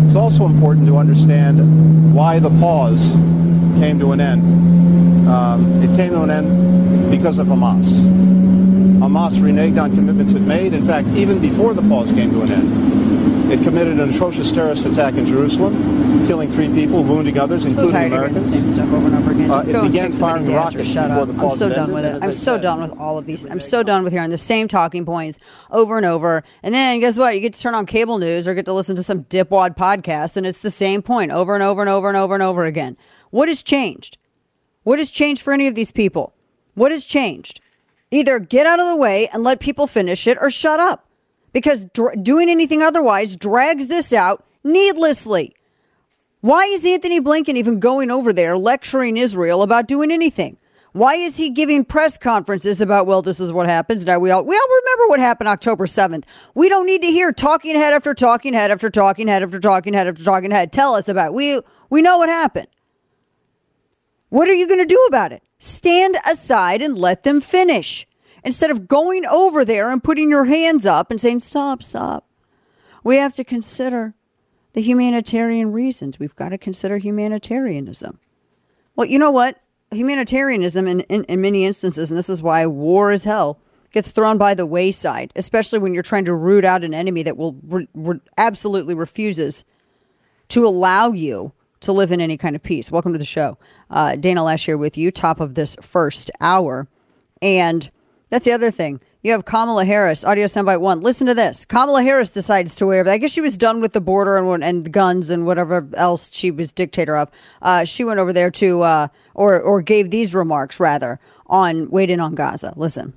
It's also important to understand why the pause came to an end. It came to an end because of Hamas. Hamas reneged on commitments it made. In fact, even before the pause came to an end, it committed an atrocious terrorist attack in Jerusalem, killing 3 people, wounding others, including Americans. So tired of hearing the same stuff over and over again. Just go it began and fix firing the rockets before the pause I'm so done with it. I'm so done with all of these. I'm so done with hearing the same talking points over and over. And then guess what? You get to turn on cable news or get to listen to some dipwad podcast, and it's the same point over and over and over and over and over again. What has changed? What has changed for any of these people? What has changed? Either get out of the way and let people finish it or shut up. Because doing anything otherwise drags this out needlessly. Why is Anthony Blinken even going over there lecturing Israel about doing anything? Why is he giving press conferences about, well, this is what happens now? We all remember what happened October 7th. We don't need to hear talking head after talking head after talking head after talking head after talking head. Tell us about it. We know what happened. What are you going to do about it? Stand aside and let them finish. Instead of going over there and putting your hands up and saying, stop. We have to consider the humanitarian reasons. We've got to consider humanitarianism. Well, you know what? Humanitarianism in many instances, and this is why war is hell, gets thrown by the wayside, especially when you're trying to root out an enemy that will absolutely refuses to allow you to live in any kind of peace. Welcome to the show. Dana Lash here with you, top of this first hour. And that's the other thing. You have Kamala Harris, audio soundbite 1. Listen to this. Kamala Harris decides to wear, I guess she was done with the border and guns and whatever else she was dictator of. She went over there to, or gave these remarks, rather, on Weighed In on Gaza. Listen.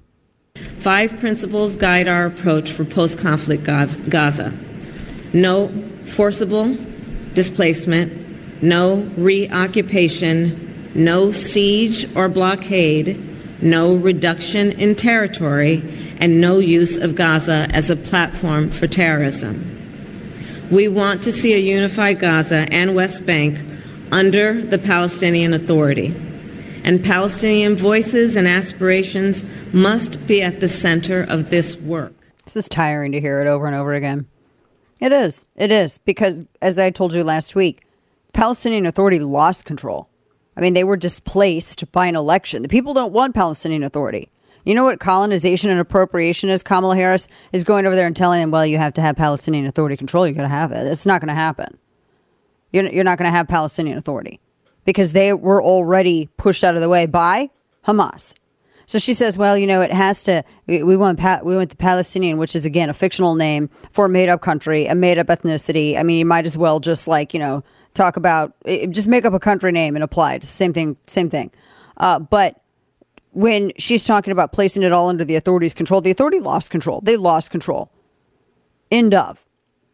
5 principles guide our approach for post-conflict Gaza. No forcible displacement, no reoccupation, no siege or blockade, no reduction in territory, and no use of Gaza as a platform for terrorism. We want to see a unified Gaza and West Bank under the Palestinian Authority, and Palestinian voices and aspirations must be at the center of this work. This is tiring to hear it over and over again. It is. It is. Because, as I told you last week, Palestinian Authority lost control. I mean, they were displaced by an election. The people don't want Palestinian Authority. You know what colonization and appropriation is? Kamala Harris is going over there and telling them, well, you have to have Palestinian Authority control. You got to have it. It's not going to happen. You're not going to have Palestinian Authority because they were already pushed out of the way by Hamas. So she says, well, you know, it has to, we want the Palestinian, which is, again, a fictional name for a made-up country, a made-up ethnicity. I mean, you might as well just talk about, just make up a country name and apply it. Same thing. But when she's talking about placing it all under the authority's control, the authority lost control. They lost control. End of.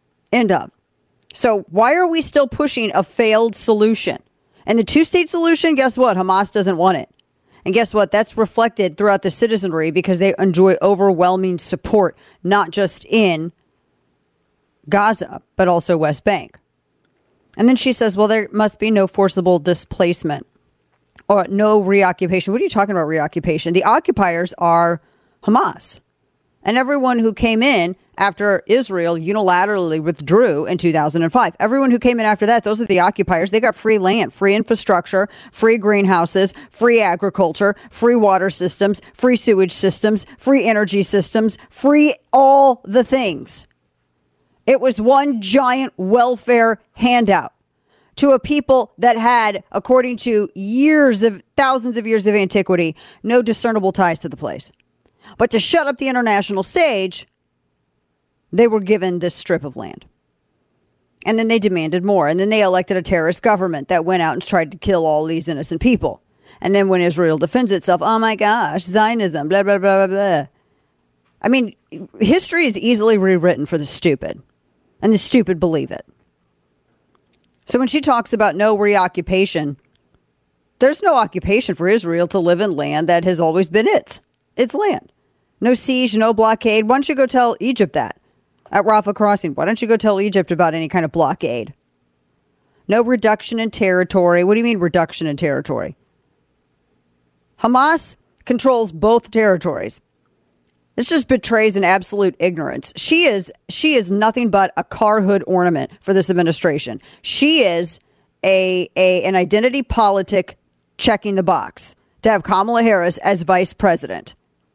So why are we still pushing a failed solution? And the 2-state solution, guess what? Hamas doesn't want it. And guess what? That's reflected throughout the citizenry because they enjoy overwhelming support, not just in Gaza, but also West Bank. And then she says, well, there must be no forcible displacement or no reoccupation. What are you talking about, reoccupation? The occupiers are Hamas. And everyone who came in after Israel unilaterally withdrew in 2005. Everyone who came in after that, those are the occupiers. They got free land, free infrastructure, free greenhouses, free agriculture, free water systems, free sewage systems, free energy systems, free all the things. It was one giant welfare handout to a people that had, according to thousands of years of antiquity, no discernible ties to the place. But to shut up the international stage, they were given this strip of land. And then they demanded more. And then they elected a terrorist government that went out and tried to kill all these innocent people. And then when Israel defends itself, oh my gosh, Zionism, blah, blah, blah, blah, blah. I mean, history is easily rewritten for the stupid. And the stupid believe it. So when she talks about no reoccupation, there's no occupation for Israel to live in land that has always been its land. No siege, no blockade. Why don't you go tell Egypt that at Rafah Crossing? Why don't you go tell Egypt about any kind of blockade? No reduction in territory. What do you mean reduction in territory? Hamas controls both territories. This just betrays an absolute ignorance. She is nothing but a car hood ornament for this administration. She is an identity politic checking the box to have Kamala Harris as vice president.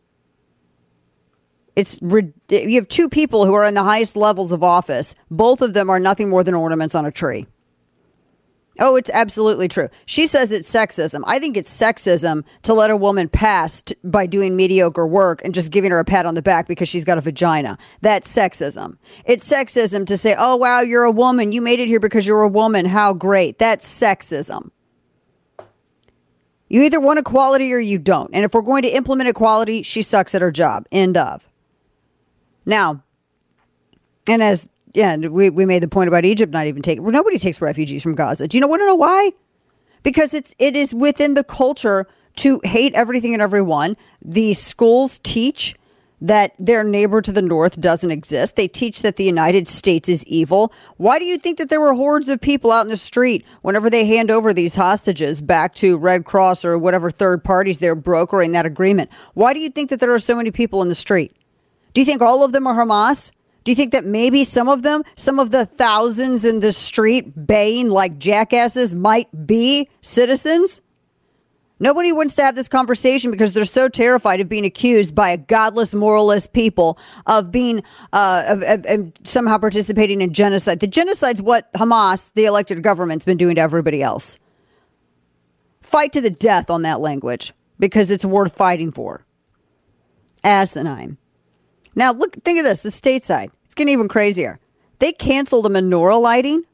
You have two people who are in the highest levels of office. Both of them are nothing more than ornaments on a tree. Oh, it's absolutely true. She says it's sexism. I think it's sexism to let a woman pass by doing mediocre work and just giving her a pat on the back because she's got a vagina. That's sexism. It's sexism to say, oh, wow, you're a woman. You made it here because you're a woman. How great. That's sexism. You either want equality or you don't. And if we're going to implement equality, she sucks at her job. End of. Now, and we made the point about Egypt not even taking. Well, nobody takes refugees from Gaza. Do you want to know why? Because it is within the culture to hate everything and everyone. The schools teach that their neighbor to the north doesn't exist. They teach that the United States is evil. Why do you think that there were hordes of people out in the street whenever they hand over these hostages back to Red Cross or whatever third parties they're brokering that agreement? Why do you think that there are so many people in the street? Do you think all of them are Hamas? Do you think that maybe some of them, some of the thousands in the street baying like jackasses might be citizens? Nobody wants to have this conversation because they're so terrified of being accused by a godless, moralist people of being of somehow participating in genocide. The genocide's what Hamas, the elected government's been doing to everybody else. Fight to the death on that language because it's worth fighting for. Asinine. Now, think of this, the stateside. It's getting even crazier. They canceled a menorah lighting.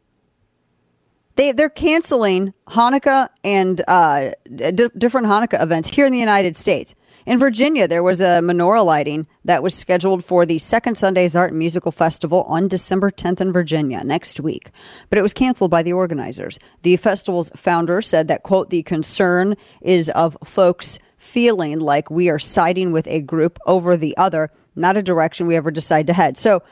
They're canceling Hanukkah and different Hanukkah events here in the United States. In Virginia, there was a menorah lighting that was scheduled for the Second Sundays Art and Musical Festival on December 10th in Virginia next week. But it was canceled by the organizers. The festival's founder said that, quote, the concern is of folks feeling like we are siding with a group over the other, not a direction we ever decide to head. So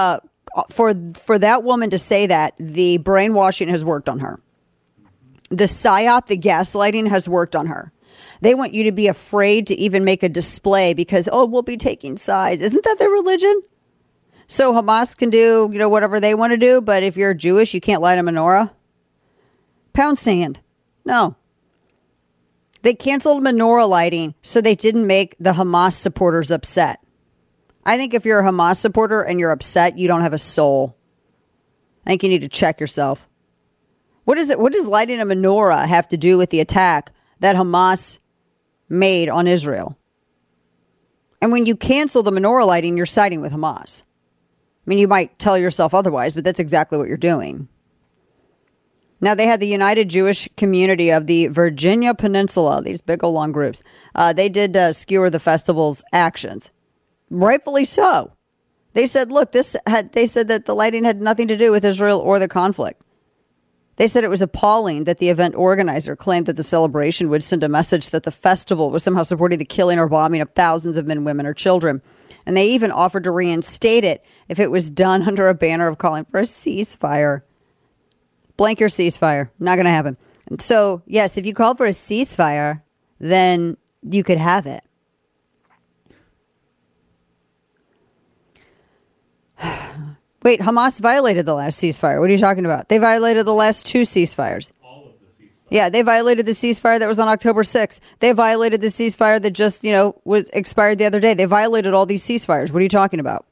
for that woman to say that, the brainwashing has worked on her. The psyop, the gaslighting has worked on her. They want you to be afraid to even make a display because, oh, we'll be taking sides. Isn't that their religion? So Hamas can do, whatever they want to do. But if you're Jewish, you can't light a menorah. Pound sand. No. They canceled menorah lighting so they didn't make the Hamas supporters upset. I think if you're a Hamas supporter and you're upset, you don't have a soul. I think you need to check yourself. What does lighting a menorah have to do with the attack that Hamas made on Israel? And when you cancel the menorah lighting, you're siding with Hamas. I mean, you might tell yourself otherwise, but that's exactly what you're doing. Now, they had the United Jewish Community of the Virginia Peninsula, these big old long groups. They did skewer the festival's actions. Rightfully so. They said, look, they said that the lighting had nothing to do with Israel or the conflict. They said it was appalling that the event organizer claimed that the celebration would send a message that the festival was somehow supporting the killing or bombing of thousands of men, women, or children. And they even offered to reinstate it if it was done under a banner of calling for a ceasefire. Blank your ceasefire. Not going to happen. And so, yes, if you call for a ceasefire, then you could have it. Wait, Hamas violated the last ceasefire. What are you talking about? They violated the last two ceasefires. All of the ceasefires. Yeah, they violated the ceasefire that was on October 6th. They violated the ceasefire that just, was expired the other day. They violated all these ceasefires. What are you talking about?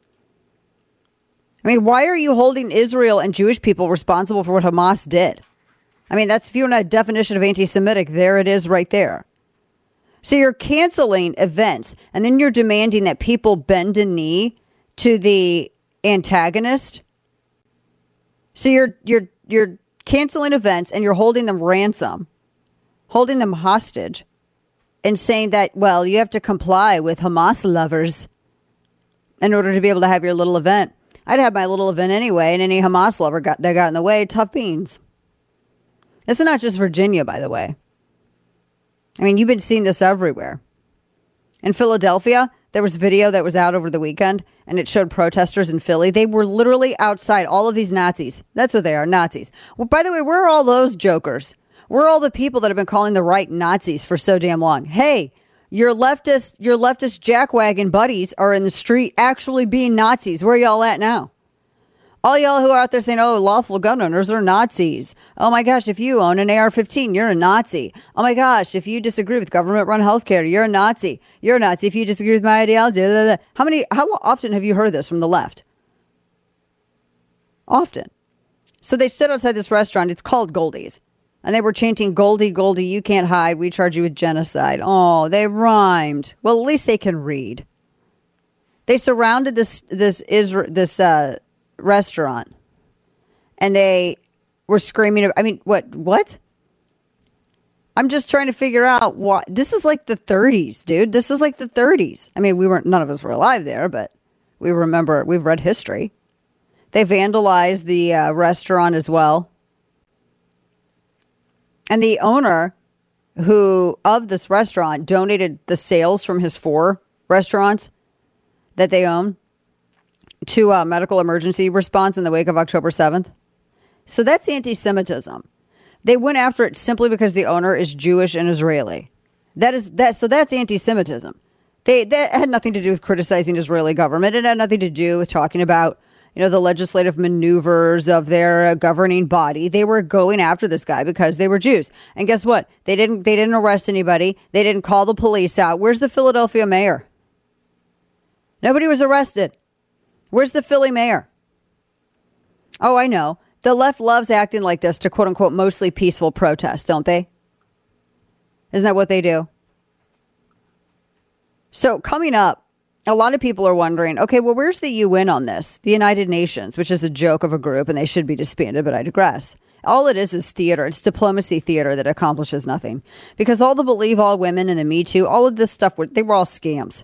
I mean, why are you holding Israel and Jewish people responsible for what Hamas did? I mean, that's, if you want a definition of anti-Semitic, there it is right there. So you're canceling events, and then you're demanding that people bend a knee to the antagonist. So you're canceling events and you're holding them ransom, holding them hostage, and saying that, well, you have to comply with Hamas lovers in order to be able to have your little event. I'd have my little event anyway, and any Hamas lover that got in the way, tough beans. This is not just Virginia, by the way. I mean, you've been seeing this everywhere. In Philadelphia, there was video that was out over the weekend, and it showed protesters in Philly. They were literally outside, all of these Nazis. That's what they are, Nazis. Well, by the way, where are all those jokers? Where are all the people that have been calling the right Nazis for so damn long? Hey, Your leftist jackwagon buddies are in the street actually being Nazis. Where y'all at now? All y'all who are out there saying, oh, lawful gun owners are Nazis. Oh my gosh, if you own an AR-15, you're a Nazi. Oh my gosh, if you disagree with government-run healthcare, you're a Nazi. You're a Nazi if you disagree with my ideology. Blah, blah, blah. How often have you heard this from the left? Often. So they stood outside this restaurant. It's called Goldie's. And they were chanting, Goldie, Goldie, you can't hide. We charge you with genocide. Oh, they rhymed. Well, at least they can read. They surrounded this restaurant. And they were screaming. I mean, what? I'm just trying to figure out what. This is like the 30s, dude. This is like the 30s. I mean, none of us were alive there, but we remember, we've read history. They vandalized the restaurant as well. And the owner of this restaurant donated the sales from his 4 restaurants that they own to medical emergency response in the wake of October 7th. So that's anti-Semitism. They went after it simply because the owner is Jewish and Israeli. So that's anti-Semitism. That had nothing to do with criticizing Israeli government. It had nothing to do with talking about the legislative maneuvers of their governing body. They were going after this guy because they were Jews. And guess what? They didn't arrest anybody. They didn't call the police out. Where's the Philadelphia mayor? Nobody was arrested. Where's the Philly mayor? Oh, I know. The left loves acting like this to quote unquote mostly peaceful protests, don't they? Isn't that what they do? So coming up, a lot of people are wondering, okay, well, where's the UN on this? The United Nations, which is a joke of a group, and they should be disbanded, but I digress. All it is theater. It's diplomacy theater that accomplishes nothing. Because all the Believe All Women and the Me Too, all of this stuff, they were all scams.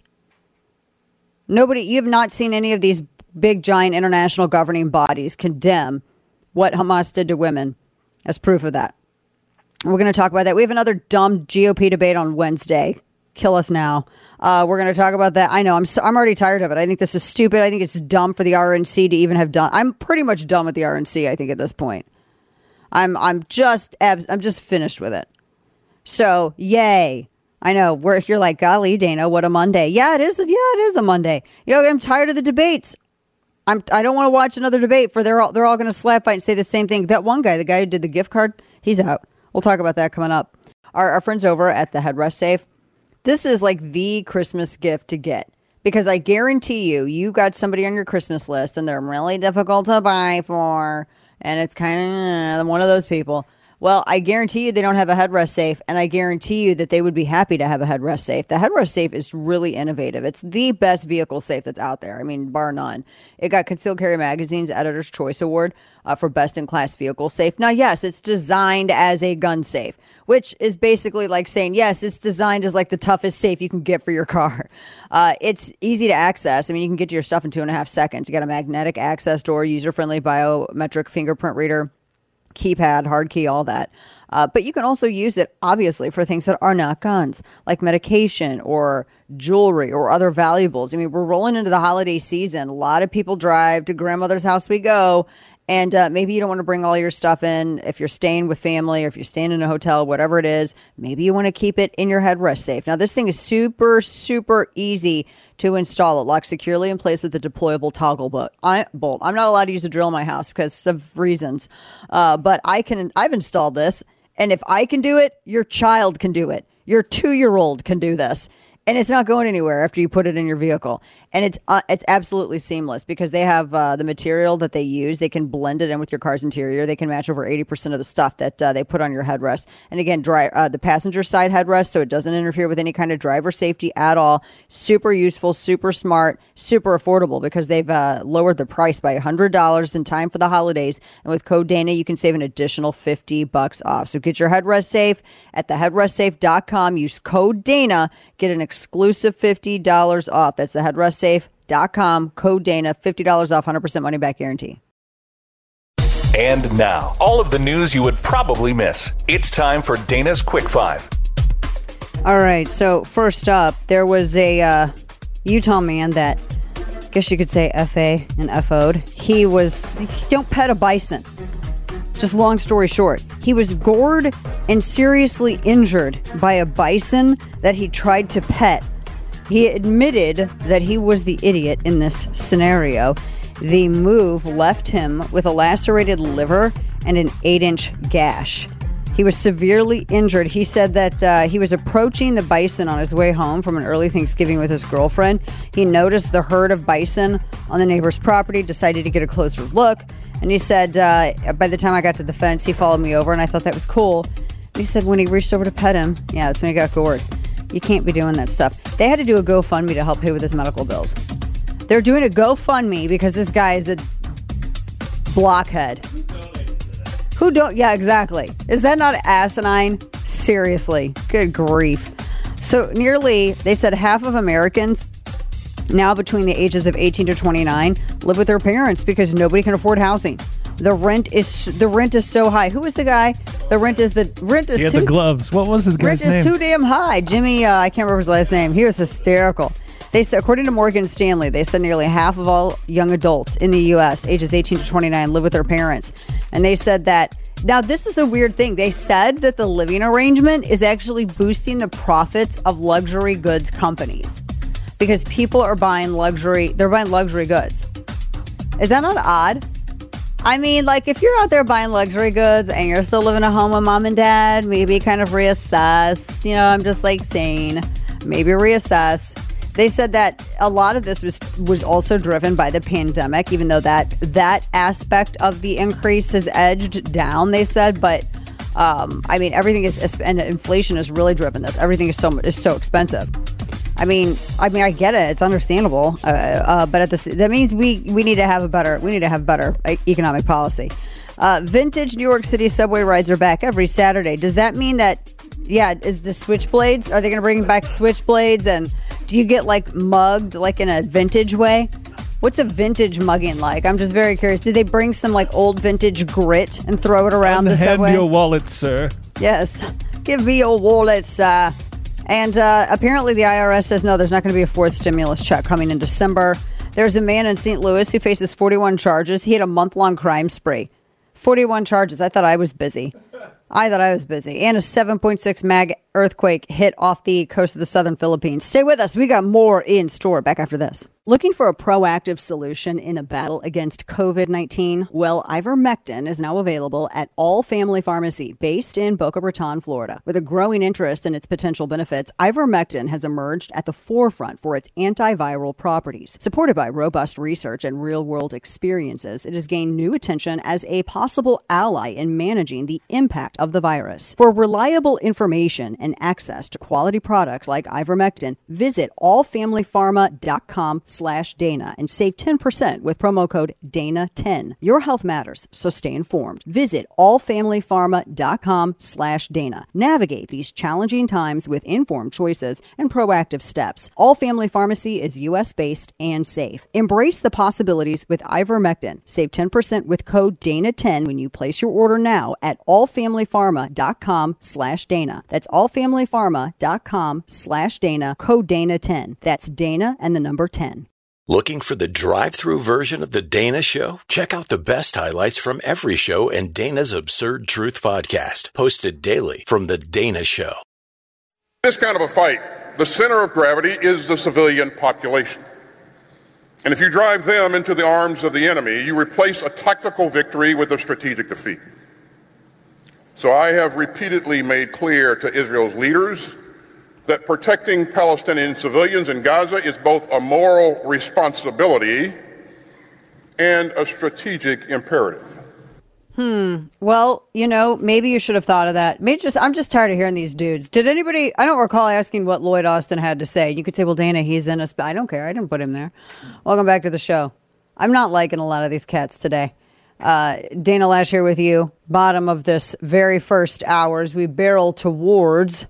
You have not seen any of these big, giant international governing bodies condemn what Hamas did to women as proof of that. We're going to talk about that. We have another dumb GOP debate on Wednesday. Kill us now. We're going to talk about that. I know. I'm already tired of it. I think this is stupid. I think it's dumb for the RNC to even have done. I'm pretty much done with the RNC. I think at this point, I'm just finished with it. So yay! I know you're like, golly, Dana, what a Monday. Yeah, it is. Yeah, it is a Monday. I'm tired of the debates. I don't want to watch another debate for they're all going to slap fight and say the same thing. That one guy, the guy who did the gift card, he's out. We'll talk about that coming up. Our friends over at the Headrest Safe. This is like the Christmas gift to get because I guarantee you got somebody on your Christmas list and they're really difficult to buy for. And it's kind of one of those people. Well, I guarantee you they don't have a headrest safe, and I guarantee you that they would be happy to have a headrest safe. The headrest safe is really innovative. It's the best vehicle safe that's out there. I mean, bar none. It got Concealed Carry Magazine's Editor's Choice Award for Best in Class Vehicle Safe. Now, yes, it's designed as a gun safe, which is basically like saying, yes, it's designed as like the toughest safe you can get for your car. It's easy to access. I mean, you can get to your stuff in 2.5 seconds. You got a magnetic access door, user-friendly biometric fingerprint reader, keypad, hard key, all that. But you can also use it, obviously, for things that are not guns, like medication or jewelry or other valuables. I mean, we're rolling into the holiday season. A lot of people drive to grandmother's house we go. And maybe you don't want to bring all your stuff in if you're staying with family or if you're staying in a hotel, whatever it is. Maybe you want to keep it in your headrest safe. Now, this thing is super, super easy to install. It locks securely in place with a deployable toggle bolt. I'm not allowed to use a drill in my house because of reasons. But I've installed this. And if I can do it, your child can do it. Your 2-year-old can do this. And it's not going anywhere after you put it in your vehicle. And it's absolutely seamless because they have the material that they use. They can blend it in with your car's interior. They can match over 80% of the stuff that they put on your headrest. And again, the passenger side headrest, so it doesn't interfere with any kind of driver safety at all. Super useful, super smart, super affordable because they've lowered the price by $100 in time for the holidays. And with code Dana, you can save an additional $50 off. So get your headrest safe at theheadrestsafe.com. Use code Dana. Get an exclusive $50 off. That's theheadrestsafe.com. Code Dana, $50 off, 100% money back guarantee. And now, all of the news you would probably miss. It's time for Dana's Quick Five. All right. So first up, there was a Utah man that, I guess you could say FA and FO'd. He don't pet a bison. Just long story short, he was gored and seriously injured by a bison that he tried to pet. He admitted that he was the idiot in this scenario. The move left him with a lacerated liver and an 8-inch gash. He was severely injured. He said that he was approaching the bison on his way home from an early Thanksgiving with his girlfriend. He noticed the herd of bison on the neighbor's property, decided to get a closer look. And he said, by the time I got to the fence, he followed me over, and I thought that was cool. And he said when he reached over to pet him, yeah, that's when he got gored. You can't be doing that stuff. They had to do a GoFundMe to help pay with his medical bills. They're doing a GoFundMe because this guy is a blockhead. Who don't? Yeah, exactly. Is that not asinine? Seriously. Good grief. So they said half of Americans now between the ages of 18 to 29 live with their parents because nobody can afford housing. The rent is so high. Who is the guy? The rent is the gloves. What was his guy's name? Rent is too damn high. Jimmy, I can't remember his last name. He was hysterical. They said, according to Morgan Stanley, they said nearly half of all young adults in the U.S. ages 18 to 29 live with their parents. And they said that, now this is a weird thing. They said that the living arrangement is actually boosting the profits of luxury goods companies because people are buying luxury goods. Is that not odd? I mean, like, if you're out there buying luxury goods and you're still living at home with mom and dad, maybe kind of reassess. I'm just like saying, maybe reassess. They said that a lot of this was also driven by the pandemic, even though that aspect of the increase has edged down, they said. But, everything is, and inflation has really driven this. Everything is so expensive. I mean, I get it. It's understandable. But that means we need to have better economic policy. Vintage New York City subway rides are back every Saturday. Does that mean that, is the switchblades? Are they going to bring back switchblades? And do you get like mugged like in a vintage way? What's a vintage mugging like? I'm just very curious. Did they bring some like old vintage grit and throw it around the subway? Hand your wallet, sir. Yes. Give me your wallet, sir. And apparently the IRS says, no, there's not going to be a fourth stimulus check coming in December. There's a man in St. Louis who faces 41 charges. He had a month-long crime spree. 41 charges. I thought I was busy. And a 7.6 mag earthquake hit off the coast of the southern Philippines. Stay with us. We got more in store back after this. Looking for a proactive solution in the battle against COVID-19? Well, ivermectin is now available at All Family Pharmacy, based in Boca Raton, Florida. With a growing interest in its potential benefits, ivermectin has emerged at the forefront for its antiviral properties. Supported by robust research and real-world experiences, it has gained new attention as a possible ally in managing the impact of the virus. For reliable information and access to quality products like ivermectin, visit allfamilypharma.com/Dana and save 10% with promo code Dana10. Your health matters, so stay informed. Visit allfamilypharma.com/Dana. Navigate these challenging times with informed choices and proactive steps. All Family Pharmacy is U.S.-based and safe. Embrace the possibilities with ivermectin. Save 10% with code Dana10 when you place your order now at allfamilypharma.com/Dana. That's allfamilypharma.com/Dana, code Dana10. That's Dana and the number 10. Looking for the drive-through version of The Dana Show? Check out the best highlights from every show and Dana's Absurd Truth podcast, posted daily from The Dana Show. This kind of a fight, the center of gravity is the civilian population. And if you drive them into the arms of the enemy, you replace a tactical victory with a strategic defeat. So I have repeatedly made clear to Israel's leaders that protecting Palestinian civilians in Gaza is both a moral responsibility and a strategic imperative. Well, maybe you should have thought of that. I'm just tired of hearing these dudes. Did anybody, I don't recall asking what Lloyd Austin had to say. You could say, well, Dana, he's in I don't care. I didn't put him there. Welcome back to the show. I'm not liking a lot of these cats today. Dana Lash here with you. Bottom of this very first hour as we barrel towards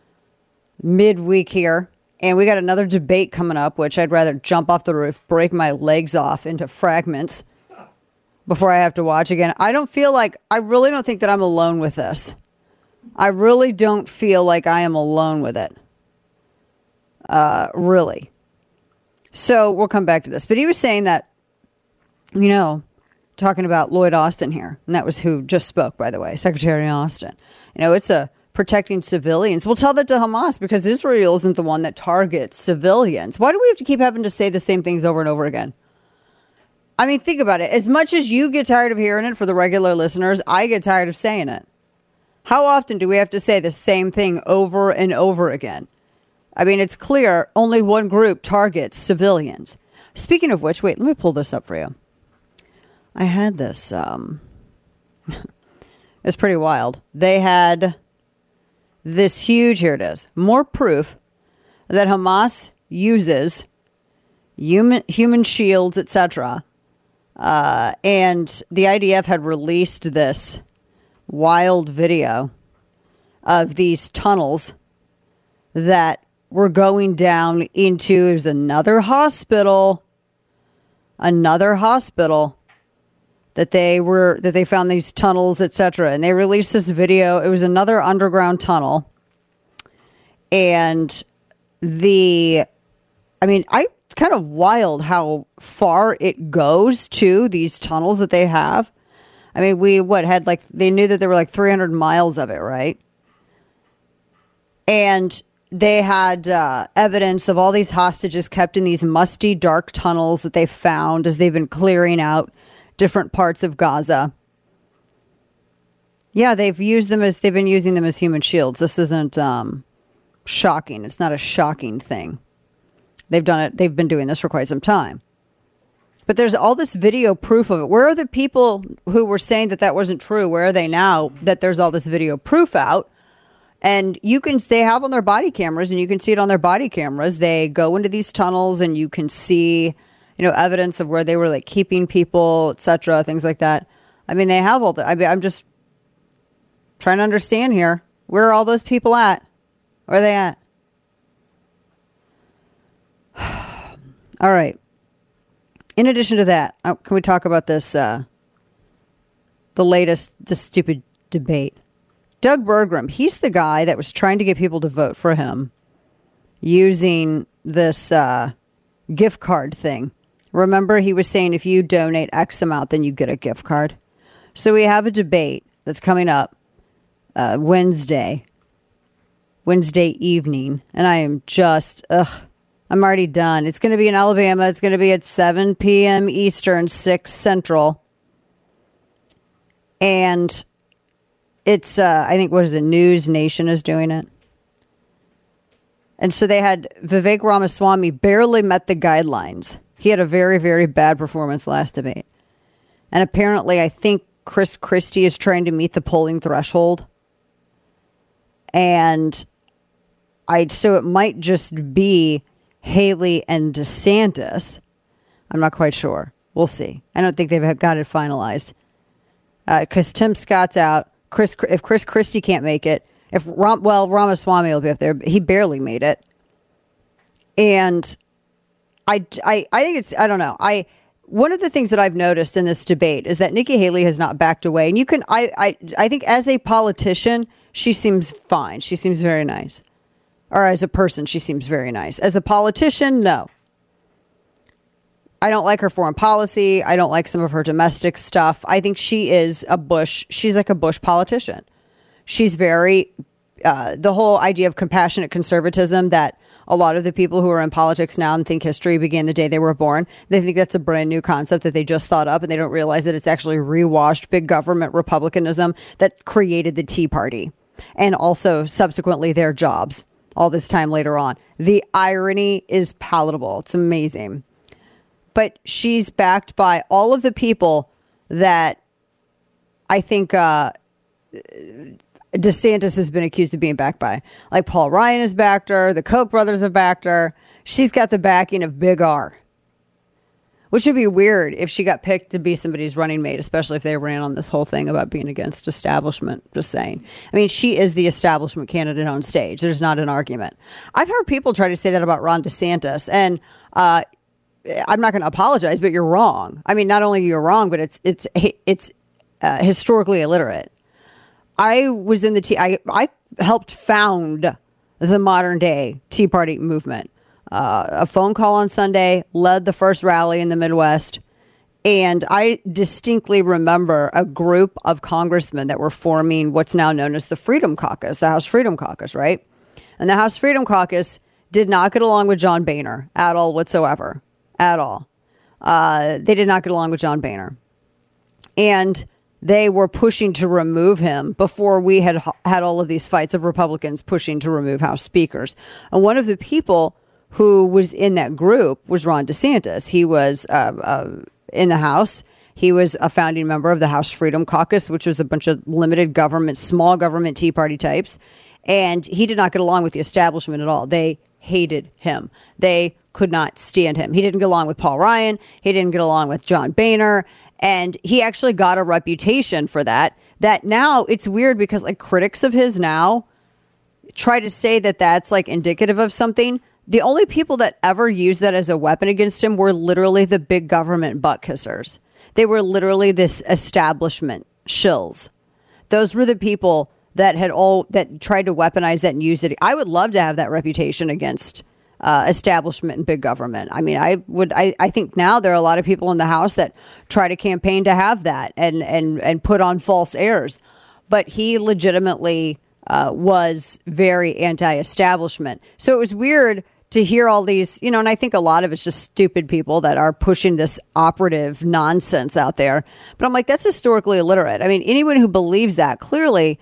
midweek here. And we got another debate coming up, which I'd rather jump off the roof, break my legs off into fragments before I have to watch again. I really don't think that I'm alone with this. I really don't feel like I am alone with it. Really. So we'll come back to this. But he was saying that, talking about Lloyd Austin here. And that was who just spoke, by the way, Secretary Austin. It's a protecting civilians. We'll tell that to Hamas because Israel isn't the one that targets civilians. Why do we have to keep having to say the same things over and over again? I mean, think about it. As much as you get tired of hearing it for the regular listeners, I get tired of saying it. How often do we have to say the same thing over and over again? I mean, it's clear only one group targets civilians. Speaking of which, wait, let me pull this up for you. I had this. It's pretty wild. They had this huge, here it is, more proof that Hamas uses human shields, etc. And the IDF had released this wild video of these tunnels that were going down into, it was another hospital that they found these tunnels, etc. And they released this video. It was another underground tunnel. And it's kind of wild how far it goes to these tunnels that they have. I mean, they knew that there were like 300 miles of it, right? And they had evidence of all these hostages kept in these musty, dark tunnels that they found as they've been clearing out different parts of Gaza. Yeah, they've been using them as human shields. This isn't shocking. It's not a shocking thing. They've done it. They've been doing this for quite some time. But there's all this video proof of it. Where are the people who were saying that wasn't true? Where are they now that there's all this video proof out? And they have on their body cameras, and you can see it on their body cameras. They go into these tunnels and you can see, evidence of where they were like keeping people, etc., things like that. I mean, they have all that. I mean, I'm just trying to understand here. Where are all those people at? Where are they at? All right. In addition to that, can we talk about this, the stupid debate? Doug Burgum, he's the guy that was trying to get people to vote for him using this gift card thing. Remember, he was saying if you donate X amount, then you get a gift card. So we have a debate that's coming up Wednesday evening, and I am just, I'm already done. It's going to be in Alabama. It's going to be at 7 p.m. Eastern, 6 Central. And it's, I think, what is it? News Nation is doing it. And so they had Vivek Ramaswamy barely met the guidelines. He had a very, very bad performance last debate. And apparently, I think Chris Christie is trying to meet the polling threshold. And so it might just be Haley and DeSantis. I'm not quite sure. We'll see. I don't think they've got it finalized. Because Tim Scott's out. If Chris Christie can't make it, Ramaswamy will be up there. He barely made it. And I think it's, I don't know. One of the things that I've noticed in this debate is that Nikki Haley has not backed away. And I think as a politician, she seems fine. She seems very nice. Or as a person, she seems very nice. As a politician, no. I don't like her foreign policy. I don't like some of her domestic stuff. I think she's like a Bush politician. She's very, the whole idea of compassionate conservatism that a lot of the people who are in politics now and think history began the day they were born, they think that's a brand new concept that they just thought up, and they don't realize that it's actually rewashed big government republicanism that created the Tea Party and also subsequently their jobs all this time later on. The irony is palatable. It's amazing. But she's backed by all of the people that I think DeSantis has been accused of being backed by. Like Paul Ryan has backed her. The Koch brothers have backed her. She's got the backing of Big R. Which would be weird if she got picked to be somebody's running mate, especially if they ran on this whole thing about being against establishment. Just saying. I mean, she is the establishment candidate on stage. There's not an argument. I've heard people try to say that about Ron DeSantis. And I'm not going to apologize, but you're wrong. I mean, not only you're wrong, but it's historically illiterate. I was in I helped found the modern day Tea Party movement. A phone call on Sunday, led the first rally in the Midwest, And I distinctly remember a group of congressmen that were forming what's now known as the Freedom Caucus, the House Freedom Caucus, right? And the House Freedom Caucus did not get along with John Boehner at all whatsoever, at all. They did not get along with John Boehner. And they were pushing to remove him before we had all of these fights of Republicans pushing to remove House speakers. And one of the people who was in that group was Ron DeSantis. He was in the House. He was a founding member of the House Freedom Caucus, which was a bunch of limited government, small government Tea Party types. And he did not get along with the establishment at all. They hated him. They could not stand him. He didn't get along with Paul Ryan. He didn't get along with John Boehner. And he actually got a reputation for that now it's weird because like critics of his now try to say that that's like indicative of something. The only people that ever used that as a weapon against him were literally the big government butt kissers. They were literally this establishment shills. Those were the people that that tried to weaponize that and use it. I would love to have that reputation against establishment and big government. I mean, I think now there are a lot of people in the House that try to campaign to have that and put on false airs. But he legitimately was very anti-establishment. So it was weird to hear all these, and I think a lot of it's just stupid people that are pushing this operative nonsense out there. But I'm like, that's historically illiterate. I mean, anyone who believes that clearly,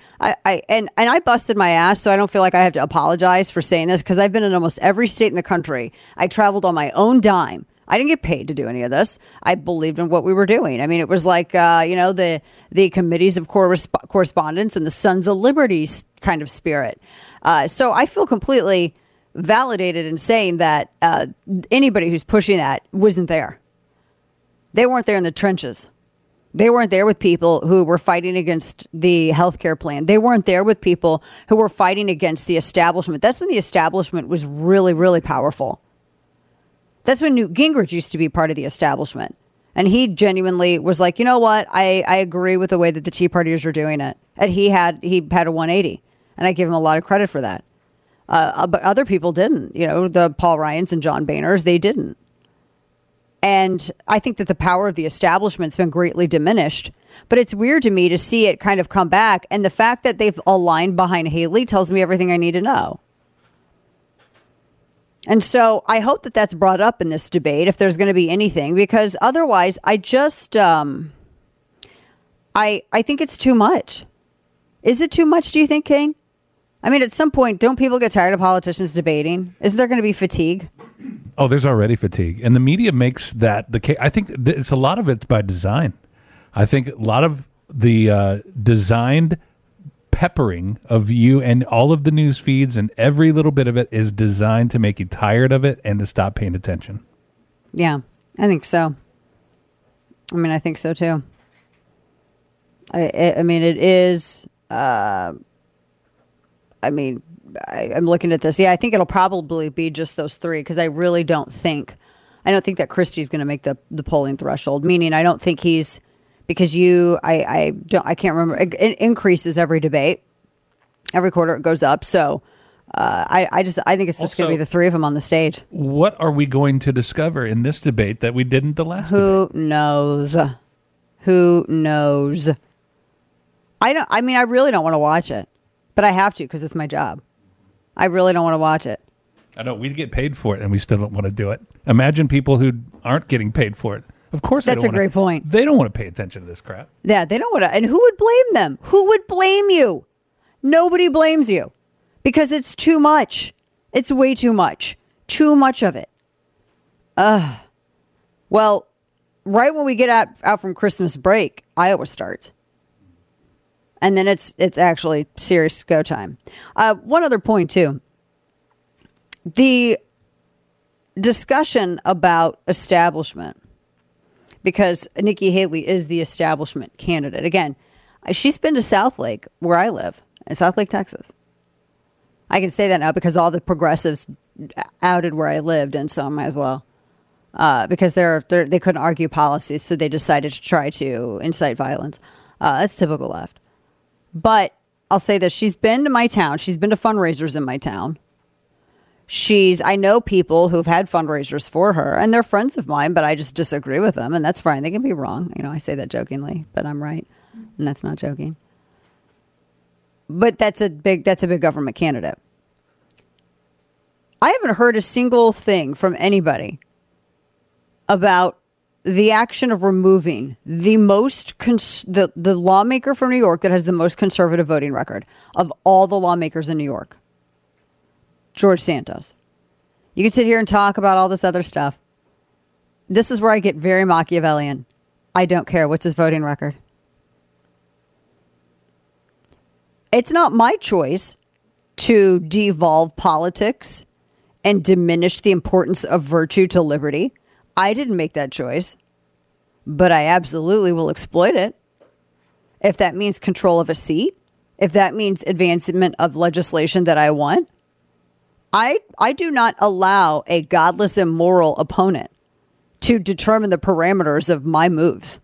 I busted my ass, so I don't feel like I have to apologize for saying this because I've been in almost every state in the country. I traveled on my own dime. I didn't get paid to do any of this. I believed in what we were doing. I mean, it was like, the committees of correspondence and the Sons of Liberty kind of spirit. So I feel completely validated in saying that anybody who's pushing that wasn't there. They weren't there in the trenches. They weren't there with people who were fighting against the healthcare plan. They weren't there with people who were fighting against the establishment. That's when the establishment was really, really powerful. That's when Newt Gingrich used to be part of the establishment. And he genuinely was like, you know what? I agree with the way that the Tea Partiers are doing it. And he had a 180. And I give him a lot of credit for that. But other people didn't. The Paul Ryans and John Boehners, they didn't. And I think that the power of the establishment's been greatly diminished. But it's weird to me to see it kind of come back. And the fact that they've aligned behind Haley tells me everything I need to know. And so I hope that that's brought up in this debate, if there's going to be anything, because otherwise I just, I think it's too much. Is it too much, do you think, Kane? I mean, at some point, don't people get tired of politicians debating? Isn't there going to be fatigue? Oh, there's already fatigue. And the media makes that the case. I think it's a lot of it's by design. I think a lot of the designed peppering of you and all of the news feeds and every little bit of it is designed to make you tired of it and to stop paying attention. Yeah, I think so. I mean, I think so, too. I mean, it is... I'm looking at this. Yeah, I think it'll probably be just those three because I really don't think that Christie's going to make the polling threshold. Meaning, I don't think he's because I can't remember. It increases every debate, every quarter it goes up. So I think it's just going to be the three of them on the stage. What are we going to discover in this debate that we didn't the last debate? Who knows? I really don't want to watch it. But I have to because it's my job. I really don't want to watch it. I know. We get paid for it, and we still don't want to do it. Imagine people who aren't getting paid for it. Of course, that's a great point. They don't want to pay attention to this crap. Yeah, they don't want to. And who would blame them? Who would blame you? Nobody blames you because it's too much. It's way too much. Too much of it. Well, right when we get out from Christmas break, Iowa starts. And then it's actually serious go time. One other point, too. The discussion about establishment, because Nikki Haley is the establishment candidate. Again, she's been to Southlake, where I live, in Southlake, Texas. I can say that now because all the progressives outed where I lived, and so I might as well. Because they couldn't argue policies, so they decided to try to incite violence. That's typical left. But I'll say this. She's been to my town. She's been to fundraisers in my town. I know people who've had fundraisers for her, and they're friends of mine, but I just disagree with them, and that's fine. They can be wrong. I say that jokingly, but I'm right, and that's not joking. But that's a big government candidate. I haven't heard a single thing from anybody about the action of removing the lawmaker from New York that has the most conservative voting record of all the lawmakers in New York. George Santos. You can sit here and talk about all this other stuff. This is where I get very Machiavellian. I don't care. What's his voting record? It's not my choice to devolve politics and diminish the importance of virtue to liberty. I didn't make that choice, but I absolutely will exploit it. If that means control of a seat, if that means advancement of legislation that I want, I do not allow a godless, immoral opponent to determine the parameters of my moves.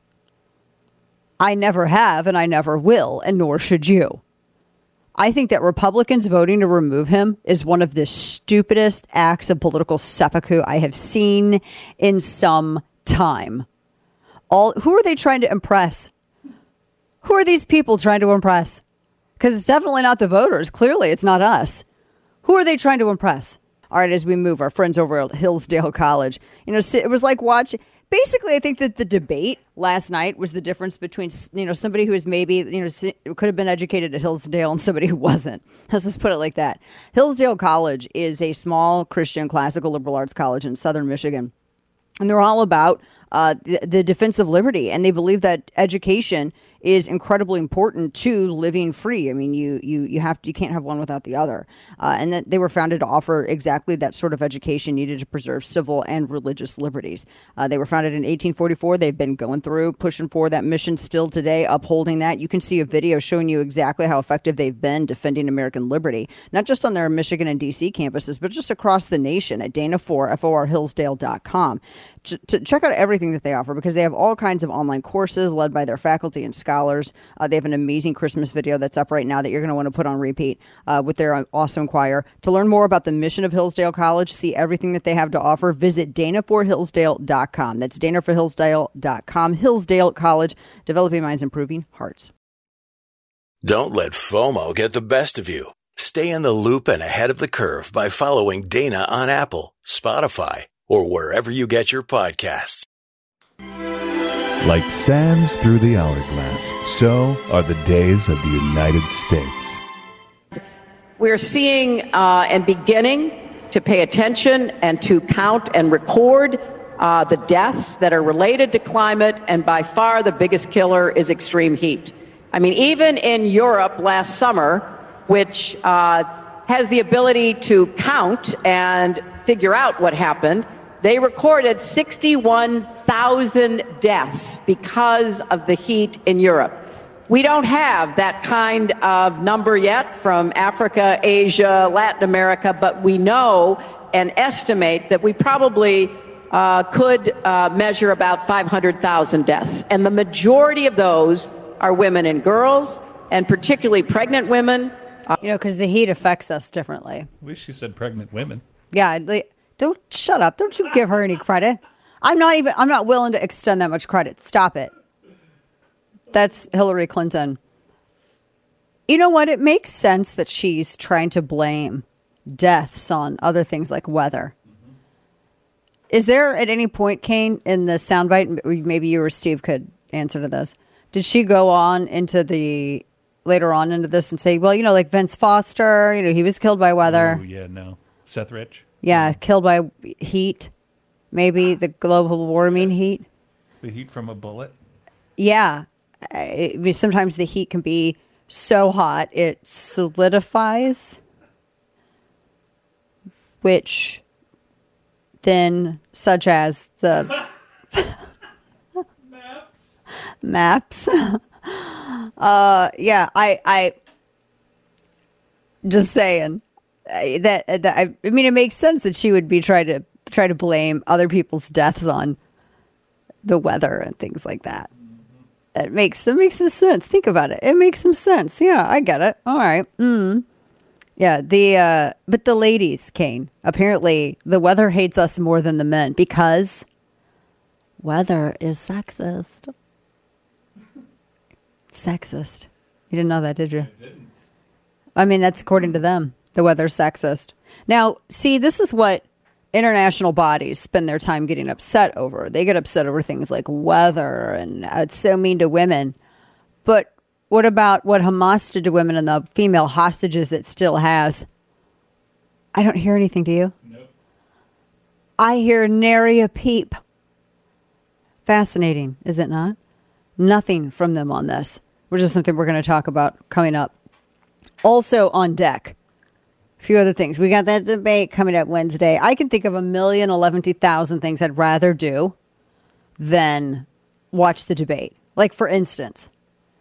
I never have, and I never will, and nor should you. I think that Republicans voting to remove him is one of the stupidest acts of political seppuku I have seen in some time. Who are they trying to impress? Who are these people trying to impress? Because it's definitely not the voters. Clearly, it's not us. Who are they trying to impress? All right, as we move, our friends over at Hillsdale College. It was like watching. Basically, I think that the debate last night was the difference between, somebody who is maybe, could have been educated at Hillsdale and somebody who wasn't. Let's just put it like that. Hillsdale College is a small Christian classical liberal arts college in southern Michigan. And they're all about the defense of liberty. And they believe that education is incredibly important to living free. I mean, you can't have one without the other. And that they were founded to offer exactly that sort of education needed to preserve civil and religious liberties. They were founded in 1844. They've been going through, pushing for that mission still today, upholding that. You can see a video showing you exactly how effective they've been defending American liberty, not just on their Michigan and D.C. campuses, but just across the nation at Dana4FORHillsdale.com. To check out everything that they offer, because they have all kinds of online courses led by their faculty and scholars. They have an amazing Christmas video that's up right now that you're going to want to put on repeat with their awesome choir. To learn more about the mission of Hillsdale College, see everything that they have to offer, visit Dana4Hillsdale.com. That's Dana4Hillsdale.com. Hillsdale College, developing minds, improving hearts. Don't let FOMO get the best of you. Stay in the loop and ahead of the curve by following Dana on Apple, Spotify, or wherever you get your podcasts. Like sands through the hourglass, so are the days of the United States. We're seeing and beginning to pay attention and to count and record the deaths that are related to climate, and by far the biggest killer is extreme heat. I mean, even in Europe last summer, which has the ability to count and figure out what happened, they recorded 61,000 deaths because of the heat in Europe. We don't have that kind of number yet from Africa, Asia, Latin America, but we know and estimate that we probably could measure about 500,000 deaths. And the majority of those are women and girls, and particularly pregnant women. Because the heat affects us differently. At least she said pregnant women. Yeah, don't shut up. Don't you give her any credit. I'm not willing to extend that much credit. Stop it. That's Hillary Clinton. You know what? It makes sense that she's trying to blame deaths on other things like weather. Mm-hmm. Is there at any point, Kane, in the soundbite, maybe you or Steve could answer to this, did she go on later on into this and say, well, like Vince Foster, he was killed by weather. Oh, yeah, no. Seth Rich. Yeah, killed by heat. Maybe the global warming heat. The heat from a bullet? Yeah. Sometimes the heat can be so hot it solidifies, which then, such as the maps. Yeah, I just saying. That it makes sense that she would be try to blame other people's deaths on the weather and things like that. That makes some sense. Think about it. It makes some sense. Yeah, I get it. All right. Yeah, but the ladies, Kane, apparently the weather hates us more than the men because weather is sexist. Sexist. You didn't know that, did you? I didn't. I mean, that's according to them. The weather's sexist. Now, see, this is what international bodies spend their time getting upset over. They get upset over things like weather and it's so mean to women. But what about what Hamas did to women and the female hostages it still has? I don't hear anything, do you? Nope. I hear nary a peep. Fascinating, is it not? Nothing from them on this, which is something we're going to talk about coming up. Also on deck, a few other things. We got that debate coming up Wednesday. I can think of 1,011,000 things I'd rather do than watch the debate. Like, for instance,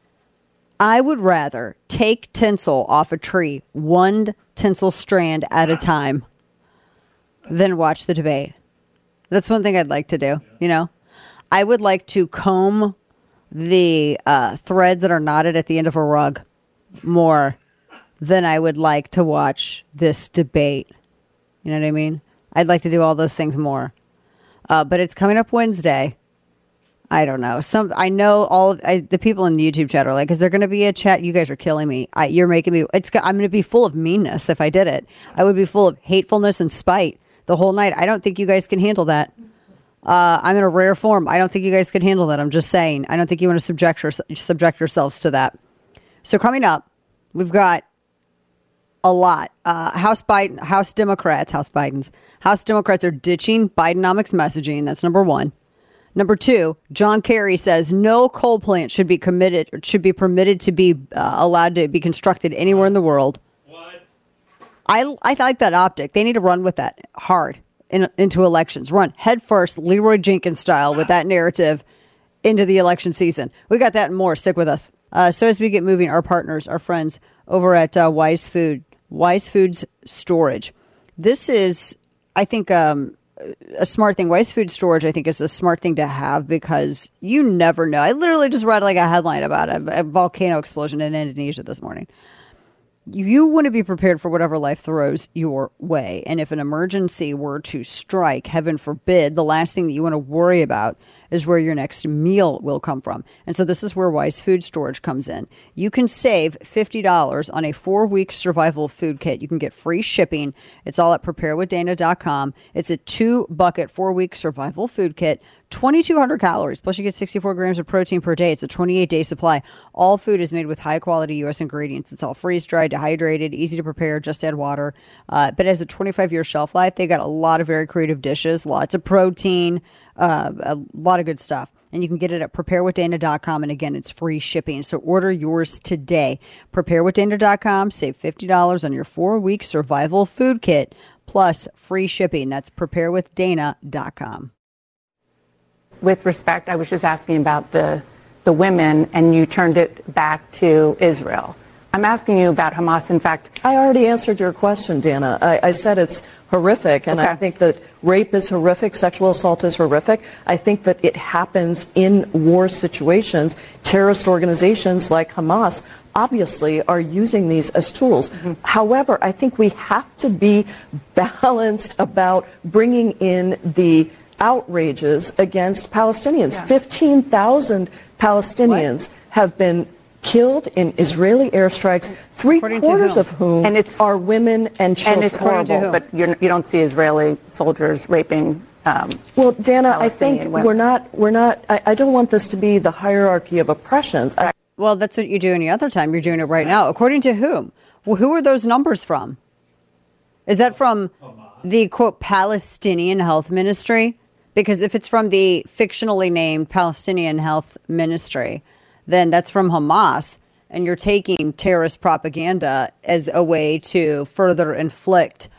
I would rather take tinsel off a tree, one tinsel strand at a time, than watch the debate. That's one thing I'd like to do, you know? I would like to comb the threads that are knotted at the end of a rug more than I would like to watch this debate. You know what I mean? I'd like to do all those things more. But it's coming up Wednesday. I don't know. I know all of the people in the YouTube chat are like, is there going to be a chat? You guys are killing me. You're making me. I'm going to be full of meanness if I did it. I would be full of hatefulness and spite the whole night. I don't think you guys can handle that. I'm in a rare form. I don't think you guys can handle that. I'm just saying. I don't think you want to subject yourselves to that. So coming up, we've got a lot. House Democrats are ditching Bidenomics messaging. That's number one. Number two, John Kerry says no coal plant should be permitted to be allowed to be constructed anywhere in the world. What? I like that optic. They need to run with that hard into elections. Run head first, Leroy Jenkins style, with that narrative into the election season. We got that and more. Stick with us. So as we get moving, our partners, our friends over at Wise Foods Storage. This is, I think, a smart thing. Wise Food Storage, I think, is a smart thing to have because you never know. I literally just read like a headline about a volcano explosion in Indonesia this morning. You want to be prepared for whatever life throws your way. And if an emergency were to strike, heaven forbid, the last thing that you want to worry about is where your next meal will come from. And so this is where Wise Food Storage comes in. You can save $50 on a 4-week survival food kit. You can get free shipping. It's all at preparewithdana.com. It's a 2-bucket 4-week survival food kit, 2,200 calories, plus you get 64 grams of protein per day. It's a 28-day supply. All food is made with high-quality U.S. ingredients. It's all freeze-dried, dehydrated, easy to prepare, just add water. But as a 25-year shelf life, they got a lot of very creative dishes, lots of protein, a lot of good stuff. And you can get it at preparewithdana.com. And again, it's free shipping. So order yours today. Preparewithdana.com. Save $50 on your 4-week survival food kit plus free shipping. That's preparewithdana.com. With respect, I was just asking about the women, and you turned it back to Israel. I'm asking you about Hamas. In fact, I already answered your question, Dana. I said it's horrific, and okay. I think that rape is horrific, sexual assault is horrific. I think that it happens in war situations. Terrorist organizations like Hamas obviously are using these as tools. Mm-hmm. However, I think we have to be balanced about bringing in the outrages against Palestinians. Yeah. 15,000 Palestinians have been killed in Israeli airstrikes, 3/4 of whom are women and children. And it's horrible, but you don't see Israeli soldiers raping. Well, Dana, I think we're not. I don't want this to be the hierarchy of oppressions. Well, that's what you do any other time. You're doing it right now. According to whom? Well, who are those numbers from? Is that from the, quote, Palestinian Health Ministry? Because if it's from the fictionally named Palestinian Health Ministry, then that's from Hamas, and you're taking terrorist propaganda as a way to further inflict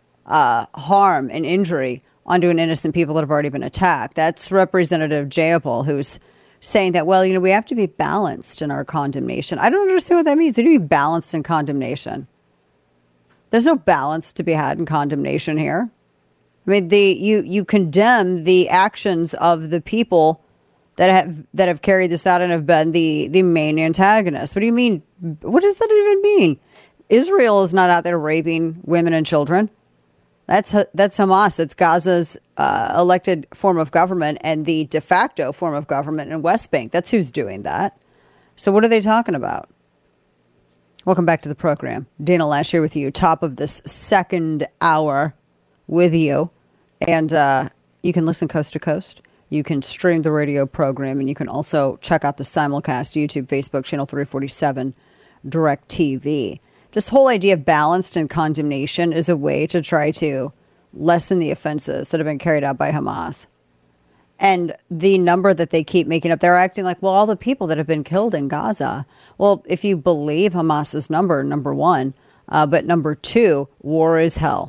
harm and injury onto an innocent people that have already been attacked. That's Representative Jayapal, who's saying that, well, we have to be balanced in our condemnation. I don't understand what that means. You need to be balanced in condemnation. There's no balance to be had in condemnation here. I mean, you condemn the actions of the people that have carried this out and have been the main antagonists. What do you mean? What does that even mean? Israel is not out there raping women and children. That's Hamas. That's Gaza's elected form of government and the de facto form of government in West Bank. That's who's doing that. So what are they talking about? Welcome back to the program. Dana Loesch here with you, top of this second hour with you. And you can listen coast to coast. You can stream the radio program, and you can also check out the simulcast, YouTube, Facebook, Channel 347, DirecTV. This whole idea of balanced and condemnation is a way to try to lessen the offenses that have been carried out by Hamas. And the number that they keep making up, they're acting like, well, all the people that have been killed in Gaza. Well, if you believe Hamas's number one, but number two, war is hell.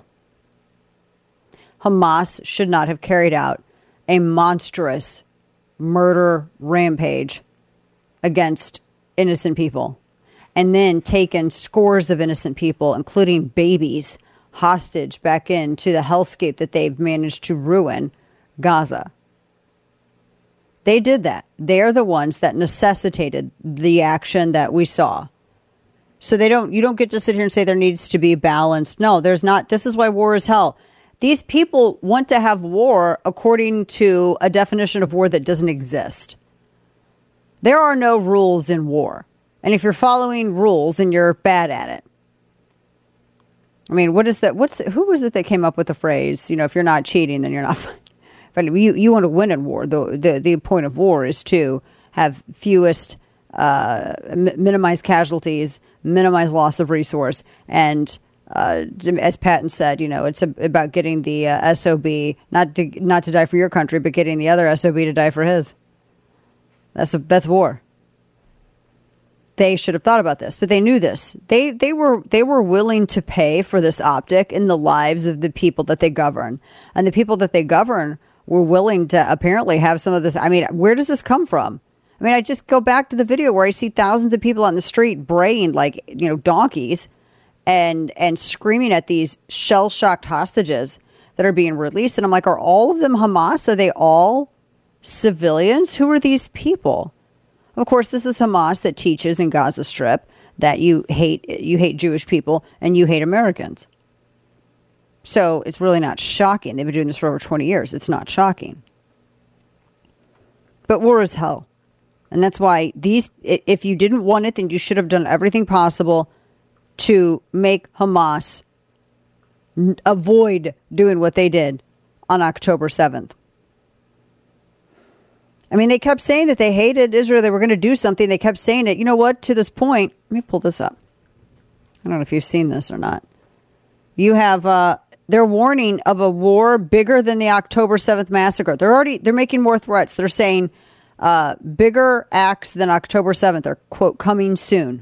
Hamas should not have carried out a monstrous murder rampage against innocent people and then taken scores of innocent people, including babies, hostage back into the hellscape that they've managed to ruin Gaza. They did that. They're the ones that necessitated the action that we saw. So you don't get to sit here and say there needs to be balance. No, there's not. This is why war is hell. These people want to have war according to a definition of war that doesn't exist. There are no rules in war. And if you're following rules, then you're bad at it. I mean, what is that? Who was it that came up with the phrase, if you're not cheating, then you're not fine. But you want to win in war. The point of war is to have fewest, minimize casualties, minimize loss of resource, and as Patton said, it's about getting the SOB not to die for your country, but getting the other SOB to die for his. That's war. They should have thought about this, but they knew this. They were willing to pay for this optic in the lives of the people that they govern, and the people that they govern were willing to apparently have some of this. I mean, where does this come from? I mean, I just go back to the video where I see thousands of people on the street braying like donkeys. And screaming at these shell-shocked hostages that are being released. And I'm like, are all of them Hamas? Are they all civilians? Who are these people? Of course, this is Hamas that teaches in Gaza Strip that you hate Jewish people and you hate Americans. So it's really not shocking. They've been doing this for over 20 years. It's not shocking. But war is hell. And that's why if you didn't want it, then you should have done everything possible to make Hamas avoid doing what they did on October 7th. I mean, they kept saying that they hated Israel. They were going to do something. They kept saying it. You know what? To this point, let me pull this up. I don't know if you've seen this or not. You have they're warning of a war bigger than the October 7th massacre. They're making more threats. They're saying bigger acts than October 7th are, quote, coming soon.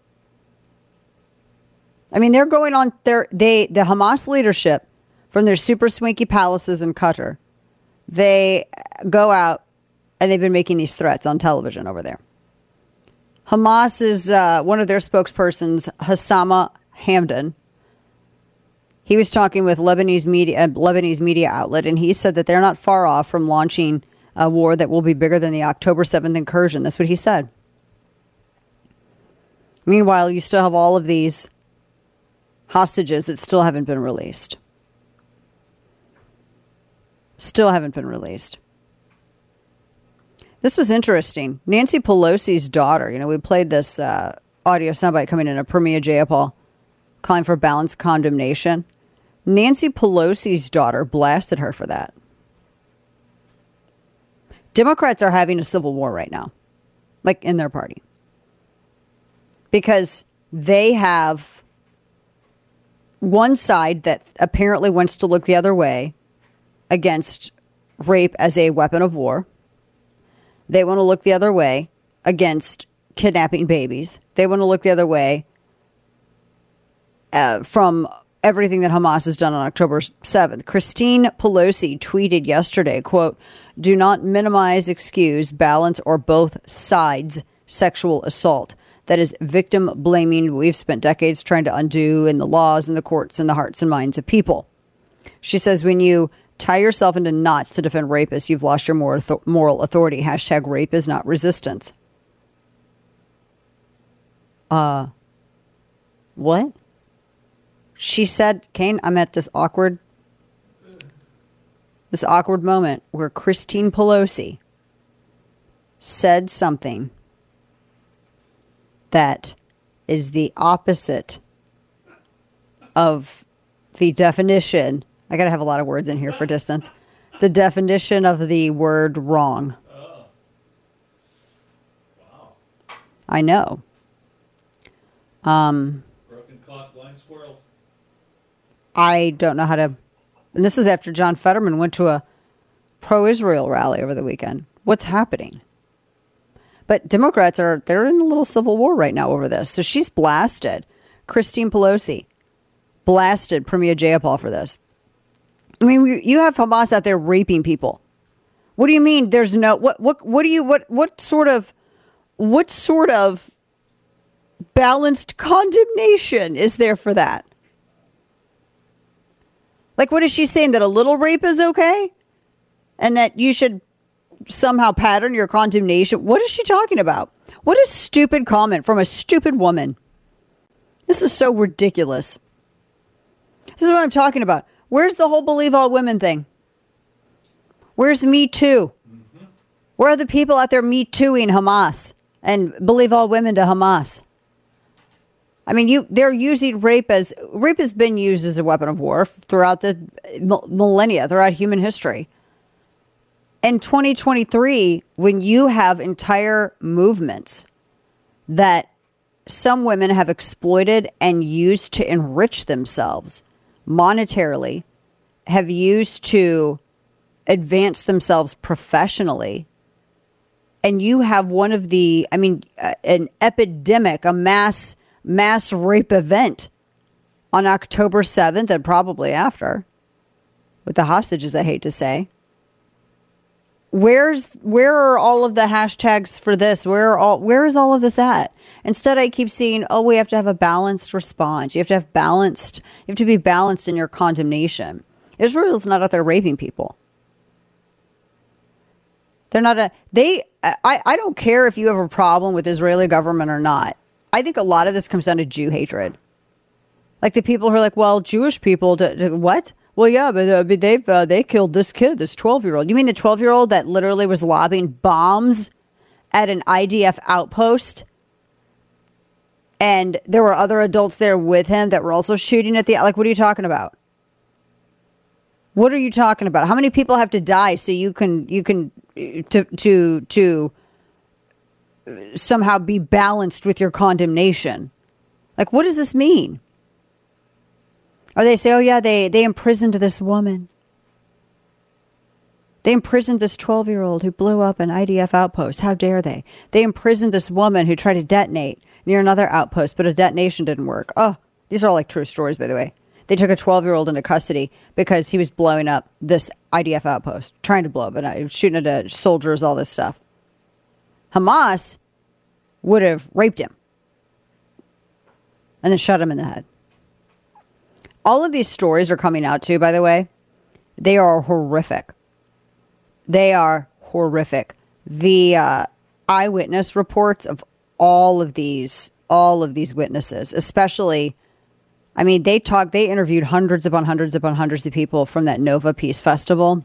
I mean, they're going on the Hamas leadership from their super swanky palaces in Qatar. They go out and they've been making these threats on television over there. Hamas is one of their spokespersons, Hassama Hamdan. He was talking with Lebanese media outlet, and he said that they're not far off from launching a war that will be bigger than the October 7th incursion. That's what he said. Meanwhile, you still have all of these hostages that still haven't been released. Still haven't been released. This was interesting. Nancy Pelosi's daughter, we played this audio soundbite coming in of Pramila Jayapal calling for balanced condemnation. Nancy Pelosi's daughter blasted her for that. Democrats are having a civil war right now, like in their party, because they have one side that apparently wants to look the other way against rape as a weapon of war. They want to look the other way against kidnapping babies. They want to look the other way from everything that Hamas has done on October 7th. Christine Pelosi tweeted yesterday, quote, "Do not minimize, excuse, balance, or both sides sexual assault. That is victim blaming we've spent decades trying to undo in the laws and the courts and the hearts and minds of people." She says, when you tie yourself into knots to defend rapists, you've lost your moral authority. Hashtag rape is not resistance. What? She said, Kane, I'm at this awkward moment where Christine Pelosi said something that is the opposite of the definition. I got to have a lot of words in here for distance. The definition of the word wrong. Wow. I know. Broken clock, blind squirrels. I don't know how to. And this is after John Fetterman went to a pro-Israel rally over the weekend. What's happening? But Democrats they're in a little civil war right now over this. So she's blasted. Christine Pelosi blasted Premier Jayapal for this. I mean, you have Hamas out there raping people. What do you mean there's no what sort of balanced condemnation is there for that? Like, what is she saying, that a little rape is okay? And that you should somehow pattern your condemnation? What is she talking about? What a stupid comment from a stupid woman. This is so ridiculous. This is what I'm talking about. Where's the whole believe all women thing? Where's Me Too? Mm-hmm. Where are the people out there Me Tooing Hamas and believe all women to Hamas? I mean, they're using rape has been used as a weapon of war throughout the millennia, throughout human history. In 2023, when you have entire movements that some women have exploited and used to enrich themselves monetarily, have used to advance themselves professionally, and you have one of an epidemic, a mass rape event on October 7th and probably after, with the hostages, I hate to say. Where are all of the hashtags for this? Where is all of this at? Instead, I keep seeing, we have to have a balanced response. You have to be balanced in your condemnation. Israel's not out there raping people. They're not I don't care if you have a problem with Israeli government or not. I think a lot of this comes down to Jew hatred. Like the people who are like, well, Jewish people, what? Well, yeah, but they killed this kid, this 12-year-old. You mean the 12-year-old that literally was lobbing bombs at an IDF outpost? And there were other adults there with him that were also shooting at what are you talking about? What are you talking about? How many people have to die so you can to somehow be balanced with your condemnation? Like, what does this mean? Or they say, they imprisoned this woman. They imprisoned this 12-year-old who blew up an IDF outpost. How dare they? They imprisoned this woman who tried to detonate near another outpost, but a detonation didn't work. Oh, these are all like true stories, by the way. They took a 12-year-old into custody because he was blowing up this IDF outpost, trying to blow up, and shooting at soldiers, all this stuff. Hamas would have raped him and then shot him in the head. All of these stories are coming out too, by the way. They are horrific. They are horrific. The eyewitness reports of all of these witnesses, especially, they interviewed hundreds upon hundreds upon hundreds of people from that Nova Peace Festival.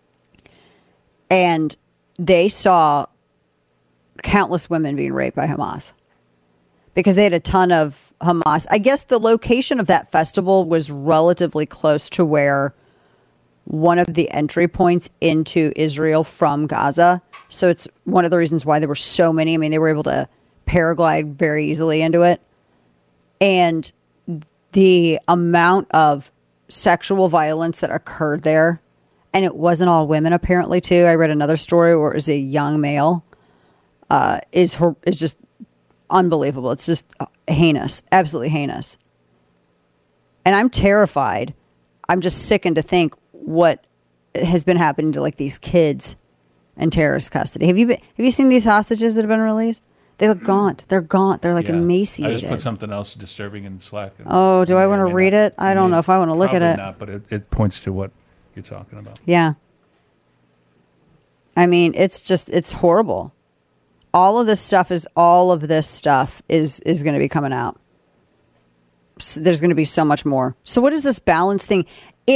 And they saw countless women being raped by Hamas because they had a ton of Hamas. I guess the location of that festival was relatively close to where one of the entry points into Israel from Gaza. So it's one of the reasons why there were so many. They were able to paraglide very easily into it. And the amount of sexual violence that occurred there, and it wasn't all women apparently too. I read another story where it was a young male, is just unbelievable. It's just heinous, absolutely heinous. And I'm terrified. I'm just sickened to think what has been happening to these kids in terrorist custody. Have you seen these hostages that have been released? They look gaunt. They're gaunt. They're emaciated. I just put something else disturbing in Slack. Oh, do I want to read it? I don't know if I want to look at it. Not, but it points to what you're talking about. Yeah. It's horrible. All of this stuff is going to be coming out. there's going to be so much more. So what is this balance thing?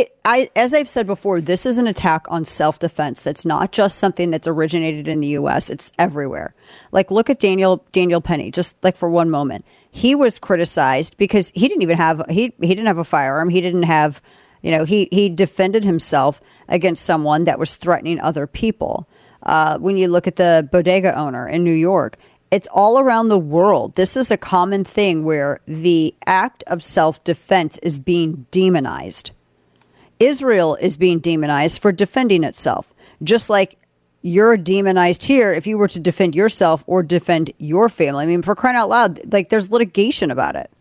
As I've said before, this is an attack on self-defense. That's not just something that's originated in the U.S. It's everywhere. Like, look at Daniel Penny, just like for one moment. He was criticized because he didn't even have, he didn't have a firearm. He didn't have, he defended himself against someone that was threatening other people. When you look at the bodega owner in New York, it's all around the world. This is a common thing where the act of self-defense is being demonized. Israel is being demonized for defending itself, just like you're demonized here if you were to defend yourself or defend your family. I mean, for crying out loud, like there's litigation about it.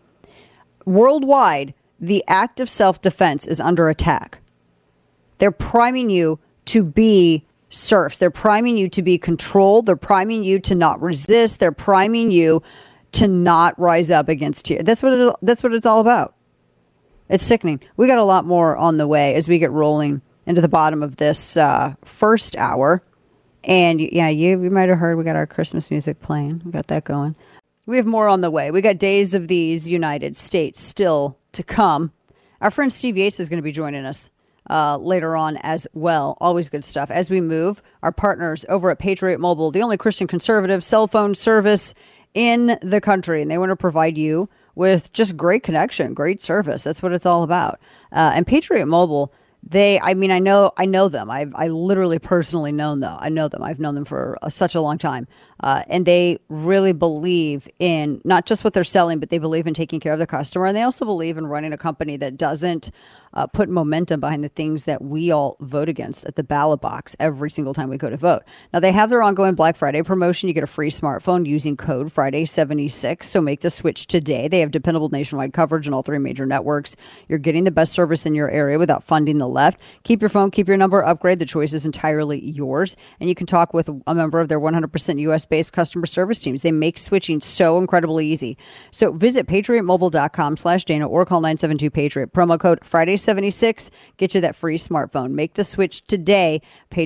Worldwide, the act of self-defense is under attack. They're priming you to be serfs. They're priming you to be controlled. They're priming you to not resist. They're priming you to not rise up against you. That's what it's all about. It's sickening. We got a lot more on the way as we get rolling into the bottom of this first hour. And yeah, you might have heard we got our Christmas music playing. We got that going. We have more on the way. We got Days of these United States still to come. Our friend Steve Yates is going to be joining us later on as well. Always good stuff. As we move, our partners over at Patriot Mobile, the only Christian conservative cell phone service in the country. And they want to provide you with just great connection, great service. That's what it's all about. And Patriot Mobile, I know them. I literally personally know them. I know them. I've known them for such a long time. And they really believe in not just what they're selling, but they believe in taking care of the customer. And they also believe in running a company that doesn't put momentum behind the things that we all vote against at the ballot box every single time we go to vote. Now, they have their ongoing Black Friday promotion. You get a free smartphone using code Friday76. So make the switch today. They have dependable nationwide coverage on all three major networks. You're getting the best service in your area without funding the left. Keep your phone, keep your number, upgrade. The choice is entirely yours. And you can talk with a member of their 100% U.S.-based customer service teams. They make switching so incredibly easy. So visit patriotmobile.com/Dana or call 972-PATRIOT. Promo code Friday76. Get you that free smartphone. Make the switch today.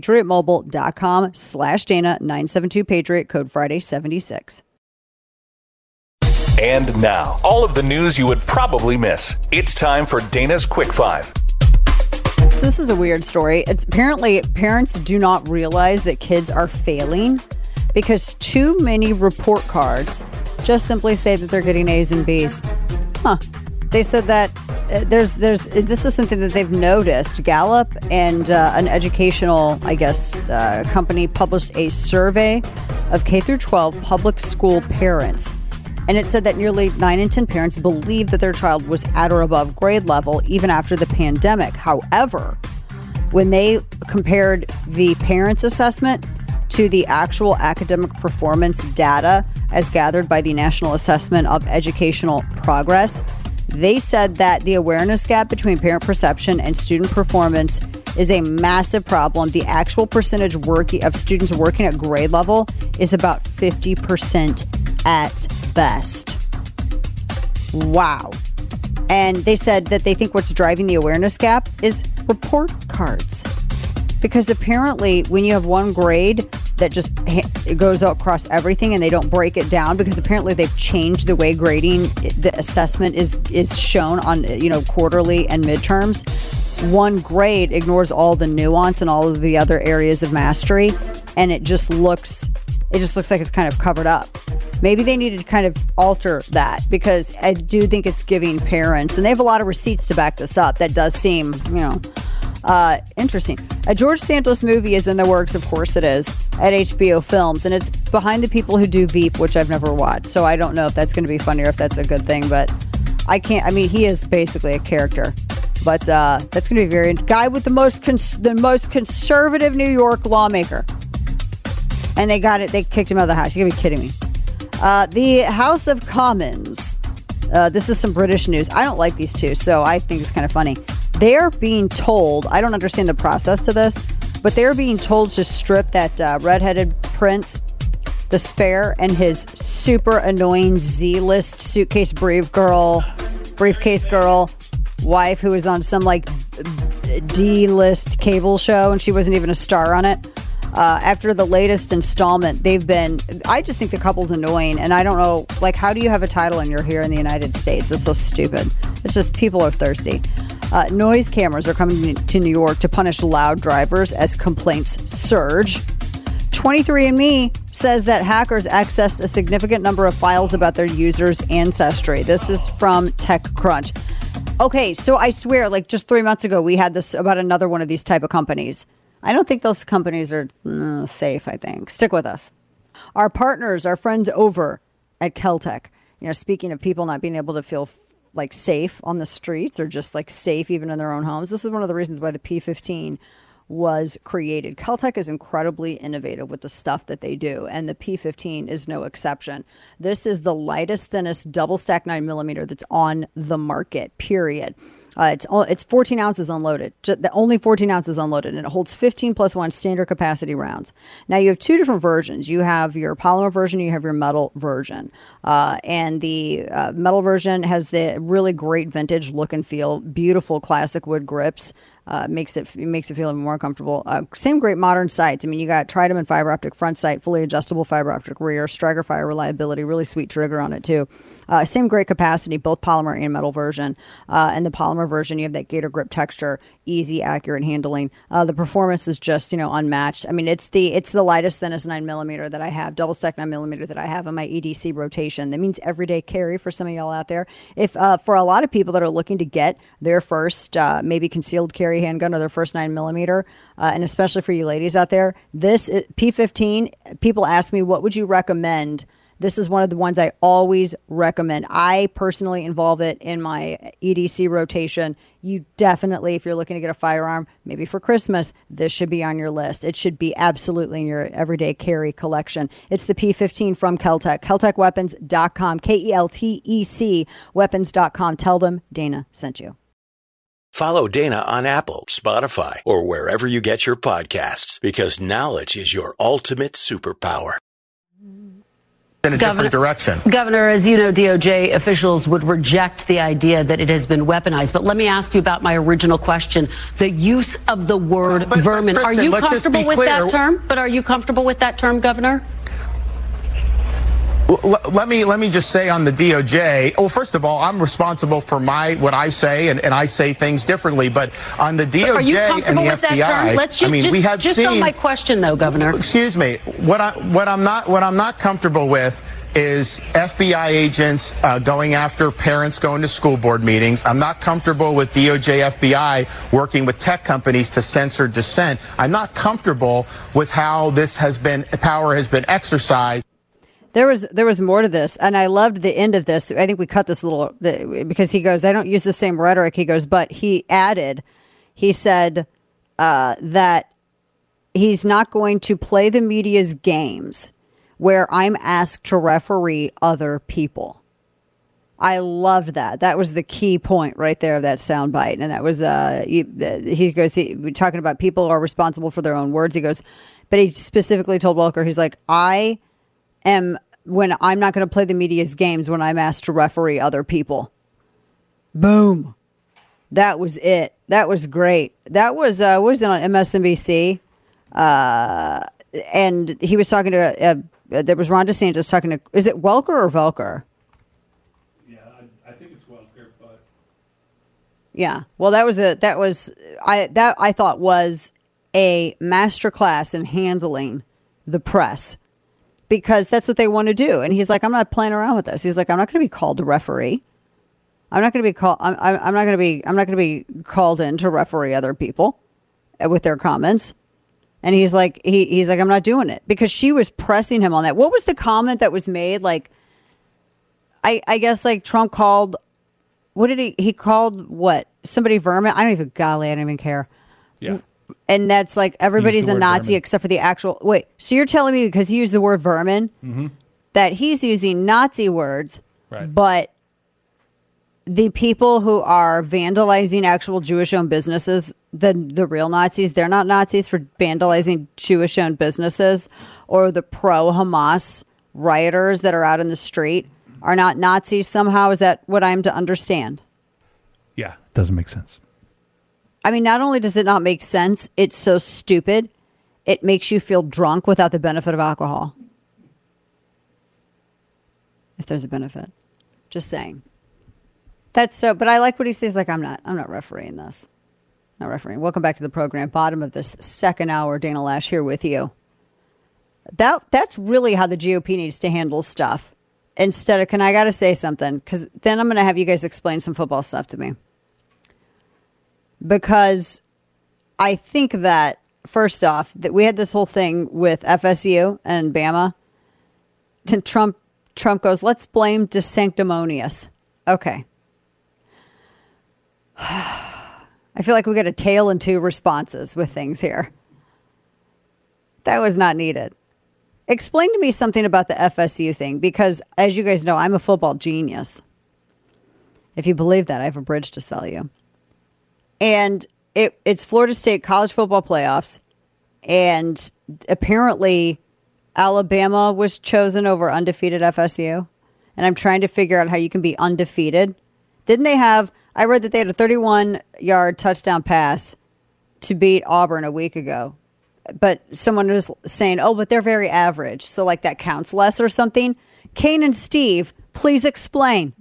patriotmobile.com/Dana 972-PATRIOT code Friday76. And now, all of the news you would probably miss. It's time for Dana's Quick Five. So this is a weird story. It's apparently parents do not realize that kids are failing because too many report cards just simply say that they're getting A's and B's. They said that this is something that they've noticed. Gallup and an educational, company published a survey of K through 12 public school parents. And it said that nearly 9 in 10 parents believe that their child was at or above grade level even after the pandemic. However, when they compared the parents' assessment to the actual academic performance data as gathered by the National Assessment of Educational Progress, they said that the awareness gap between parent perception and student performance is a massive problem. The actual percentage of students working at grade level is about 50% at best. Wow. And they said that they think what's driving the awareness gap is report cards. Because apparently when you have one grade that just it goes across everything and they don't break it down, because apparently they've changed the way grading, the assessment is shown on quarterly and midterms. One grade ignores all the nuance and all of the other areas of mastery, and it just looks like it's kind of covered up. Maybe they need to kind of alter that, because I do think it's giving parents, and they have a lot of receipts to back this up. That does seem, interesting. A George Santos movie is in the works, of course it is, at HBO Films, and it's behind the people who do Veep, which I've never watched. So I don't know if that's going to be funny or if that's a good thing, but he is basically a character. But that's going to be guy with the most conservative New York lawmaker. And they kicked him out of the house. You gotta be kidding me. The House of Commons. This is some British news. I don't like these two, so I think it's kind of funny. They're being told, I don't understand the process to this, but they're being told to strip that redheaded prince, the Spare, and his super annoying Z-list suitcase briefcase girl wife who was on some D-list cable show, and she wasn't even a star on it. After the latest installment, I just think the couple's annoying, and I don't know, like, how do you have a title and you're here in the United States? It's so stupid. It's just people are thirsty. Noise cameras are coming to New York to punish loud drivers as complaints surge. 23andMe says that hackers accessed a significant number of files about their users' ancestry. This is from TechCrunch. Okay, so I swear, like just 3 months ago, we had this about another one of these type of companies. I don't think those companies are safe, I think. Stick with us. Our partners, our friends over at Keltec, speaking of people not being able to feel like safe on the streets or just like safe even in their own homes. This is one of the reasons why the P15 was created. Keltec is incredibly innovative with the stuff that they do, and the P15 is no exception. This is the lightest, thinnest double stack 9mm that's on the market, period. It's 14 ounces unloaded, only 14 ounces unloaded, and it holds 15 plus 1 standard capacity rounds. Now, you have two different versions. You have your polymer version, you have your metal version. And the metal version has the really great vintage look and feel, beautiful classic wood grips. Makes it feel even more comfortable. Same great modern sights. I mean, you got Triton and fiber optic front sight, fully adjustable fiber optic rear, striker fire reliability, really sweet trigger on it too. Same great capacity, both polymer and metal version. And the polymer version, you have that gator grip texture, easy, accurate handling. The performance is just unmatched. I mean, it's the lightest, thinnest 9mm that I have, double stack 9mm that I have in my EDC rotation. That means everyday carry for some of y'all out there. If for a lot of people that are looking to get their first maybe concealed carry handgun or their first 9mm, and especially for you ladies out there, this P15, people ask me, what would you recommend? This is one of the ones I always recommend. I personally involve it in my EDC rotation. You definitely, if you're looking to get a firearm, maybe for Christmas, this should be on your list. It should be absolutely in your everyday carry collection. It's the P15 from Keltec. KeltecWeapons.com, KELTEC weapons.com. Tell them Dana sent you. Follow Dana on Apple, Spotify, or wherever you get your podcasts, because knowledge is your ultimate superpower. In a different direction. Governor, as you know, DOJ officials would reject the idea that it has been weaponized. But let me ask you about my original question. The use of the word vermin. Kristen, are you comfortable with that term? But are you comfortable with that term, Governor? Let me just say on the DOJ, well, first of all, I'm responsible for what I say, and I say things differently. But on the DOJ and the FBI, we have seen. Just on my question, though, Governor. Excuse me. What I'm not comfortable with is FBI agents going after parents going to school board meetings. I'm not comfortable with DOJ, FBI working with tech companies to censor dissent. I'm not comfortable with how power has been exercised. There was more to this, and I loved the end of this. I think we cut this because he goes, I don't use the same rhetoric. He goes, but he said that he's not going to play the media's games where I'm asked to referee other people. I love that. That was the key point right there of that soundbite. And that was, he goes, we're talking about people are responsible for their own words. He goes, but he specifically told Welker, he's like, when I'm not going to play the media's games when I'm asked to referee other people. Boom. That was it. That was great. That was on MSNBC. And he was talking to, there was Ron DeSantis talking to, is it Welker or Velker? Yeah, I think it's Welker, but. Yeah. Well, I thought was a masterclass in handling the press. Because that's what they want to do. And he's like, I'm not playing around with this. He's like, I'm not going to be called to referee. I'm not going to be called. I'm not going to be called in to referee other people with their comments. And he's like, he's like, I'm not doing it, because she was pressing him on that. What was the comment that was made? Like, I guess like Trump called. What did he called what? Somebody vermin? I don't even care. Yeah. And that's like everybody's a Nazi vermin. Except for the actual. Wait, so you're telling me because he used the word vermin, that he's using Nazi words, right? But the people who are vandalizing actual Jewish-owned businesses, the real Nazis, they're not Nazis for vandalizing Jewish-owned businesses, or the pro-Hamas rioters that are out in the street are not Nazis somehow. Is that what I'm to understand? Yeah, doesn't make sense. I mean, not only does it not make sense, it's so stupid. it makes you feel drunk without the benefit of alcohol. If there's a benefit. Just saying. That's so, but I like what he says, like, I'm not refereeing this. Not refereeing. Welcome back to the program. Bottom of this second hour, Dana Lash here with you. That's really how the GOP needs to handle stuff. Instead of, I got to say something, because then I'm going to have you guys explain some football stuff to me. Because I think that, first off, that we had this whole thing with FSU and Bama. And Trump goes, let's blame DeSanctimonious. Okay. I feel like we got a tale and two responses with things here. That was not needed. Explain to me something about the FSU thing, because as you guys know, I'm a football genius. If you believe that, I have a bridge to sell you. And it's Florida State college football playoffs. And apparently Alabama was chosen over undefeated FSU. And I'm trying to figure out how you can be undefeated. Didn't they have, I read that they had a 31-yard touchdown pass to beat Auburn a week ago. But someone was saying, oh, but they're very average. So like that counts less or something. Kane and Steve, please explain.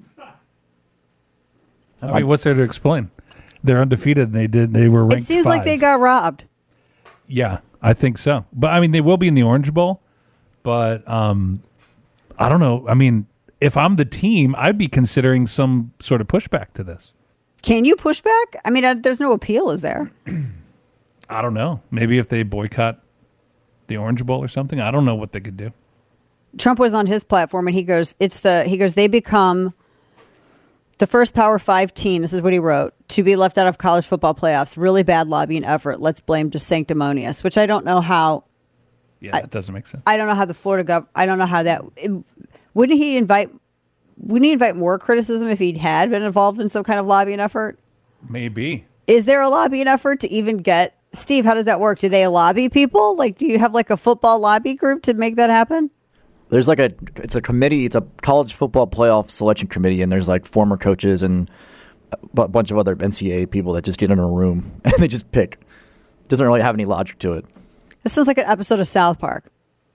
I mean, what's there to explain? They're undefeated. And they were ranked It seems 5. like they got robbed. Yeah, I think so. But I mean, they will be in the Orange Bowl. But I don't know. I mean, if I'm the team, I'd be considering some sort of pushback to this. Can you push back? I mean, there's no appeal, is there? I don't know. Maybe if they boycott the Orange Bowl or something, I don't know what they could do. Trump was on his platform and he goes, they become the first Power 5 team, this is what he wrote, to be left out of college football playoffs. Really bad lobbying effort. Let's blame DeSanctimonious, which I don't know how. Yeah, that doesn't make sense. I don't know how the Florida I don't know how that, wouldn't he invite more criticism if he had been involved in some kind of lobbying effort? Maybe. Is there a lobbying effort to even get, Steve, how does that work? Do they lobby people? Like, do you have like a football lobby group to make that happen? There's like it's a committee, it's a college football playoff selection committee, and there's like former coaches and a bunch of other NCAA people that just get in a room and they just pick. It doesn't really have any logic to it. This sounds like an episode of South Park.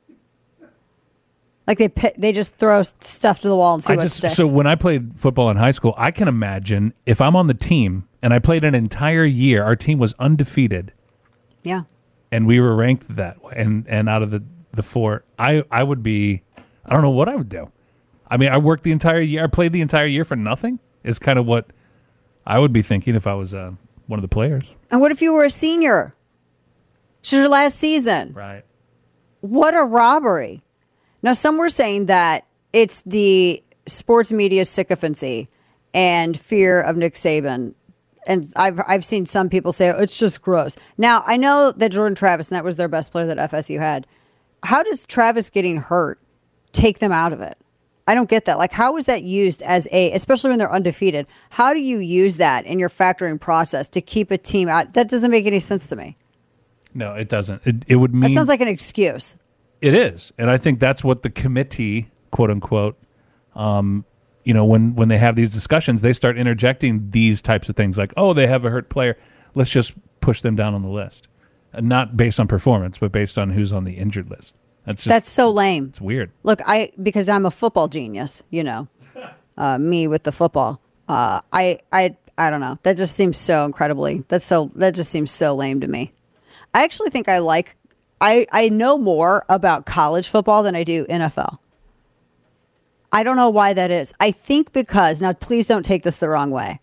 Like they just throw stuff to the wall and see what sticks. So when I played football in high school, I can imagine if I'm on the team and I played an entire year, our team was undefeated. Yeah. And we were ranked that way. And out of the 4, I would be, I don't know what I would do. I mean, I worked the entire year. I played the entire year for nothing is kind of what I would be thinking if I was one of the players. And what if you were a senior? It's your last season. Right. What a robbery. Now, some were saying that it's the sports media sycophancy and fear of Nick Saban. And I've seen some people say, oh, it's just gross. Now, I know that Jordan Travis, and that was their best player that FSU had. How does Travis getting hurt take them out of it? I don't get that. Like, how is that used as especially when they're undefeated, how do you use that in your factoring process to keep a team out? That doesn't make any sense to me. No, it doesn't. It would mean... That sounds like an excuse. It is. And I think that's what the committee, quote unquote, when they have these discussions, they start interjecting these types of things like, oh, they have a hurt player. Let's just push them down on the list. And not based on performance, but based on who's on the injured list. That's so lame. It's weird. Look, because I'm a football genius, me with the football. I don't know. That just seems so incredibly. That just seems so lame to me. I actually think I know more about college football than I do NFL. I don't know why that is. I think because, now please don't take this the wrong way.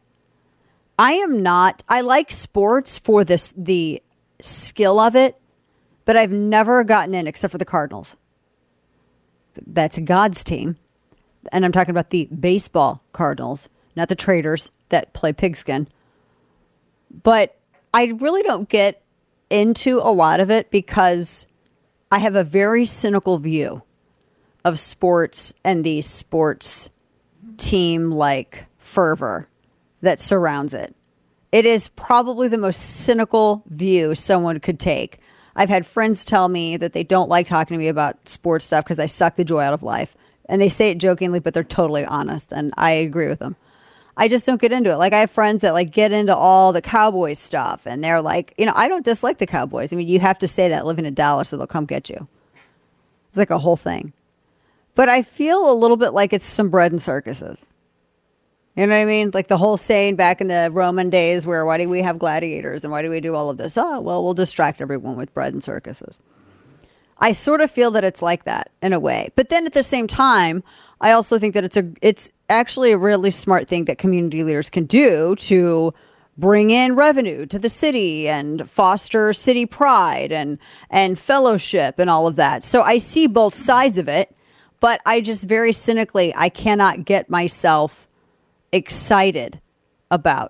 I like sports for the skill of it, but I've never gotten in except for the Cardinals. That's God's team. And I'm talking about the baseball Cardinals, not the traders that play pigskin. But I really don't get into a lot of it because I have a very cynical view of sports and the sports team like fervor that surrounds it. It is probably the most cynical view someone could take. I've had friends tell me that they don't like talking to me about sports stuff because I suck the joy out of life. And they say it jokingly, but they're totally honest. And I agree with them. I just don't get into it. Like, I have friends that like get into all the Cowboys stuff, and they're like, I don't dislike the Cowboys. I mean, you have to say that living in Dallas, so they'll come get you. It's like a whole thing. But I feel a little bit like it's some bread and circuses. You know what I mean? Like the whole saying back in the Roman days where, why do we have gladiators and why do we do all of this? Oh, well, we'll distract everyone with bread and circuses. I sort of feel that it's like that in a way. But then at the same time, I also think that it's actually a really smart thing that community leaders can do to bring in revenue to the city and foster city pride and fellowship and all of that. So I see both sides of it, but I just very cynically, I cannot get myself excited about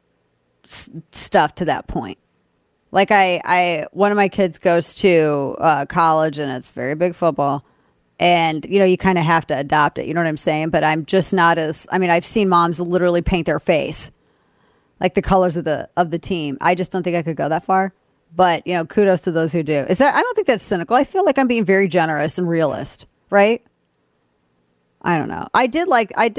stuff to that point. Like one of my kids goes to college and it's very big football. And, you kind of have to adopt it. You know what I'm saying? But I'm just not I've seen moms literally paint their face like the colors of the team. I just don't think I could go that far. But, kudos to those who do. I don't think that's cynical. I feel like I'm being very generous and realist, right? I don't know. I did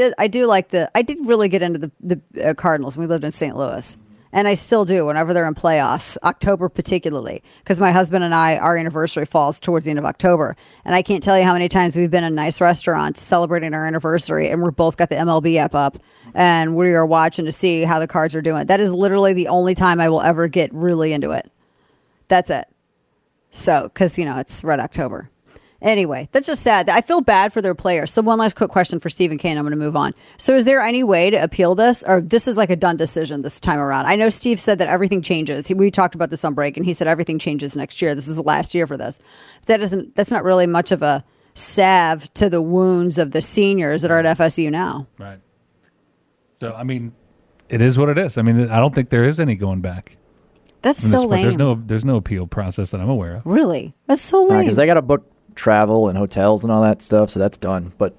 really get into the Cardinals when we lived in St. Louis. And I still do whenever they're in playoffs, October particularly, because my husband and I, our anniversary falls towards the end of October. And I can't tell you how many times we've been in nice restaurants celebrating our anniversary, and we're both got the MLB app up, and we are watching to see how the Cards are doing. That is literally the only time I will ever get really into it. That's it. So, because, it's Red October. Anyway, that's just sad. I feel bad for their players. So one last quick question for Stephen Kane. I'm going to move on. So is there any way to appeal this, or this is like a done decision this time around? I know Steve said that everything changes. We talked about this on break, and he said everything changes next year. This is the last year for this. That's not really much of a salve to the wounds of the seniors that are at FSU now. Right. So, it is what it is. I don't think there is any going back. That's so lame. There's no appeal process that I'm aware of. Really? That's so lame. Because they got to book travel and hotels and all that stuff, so that's done. But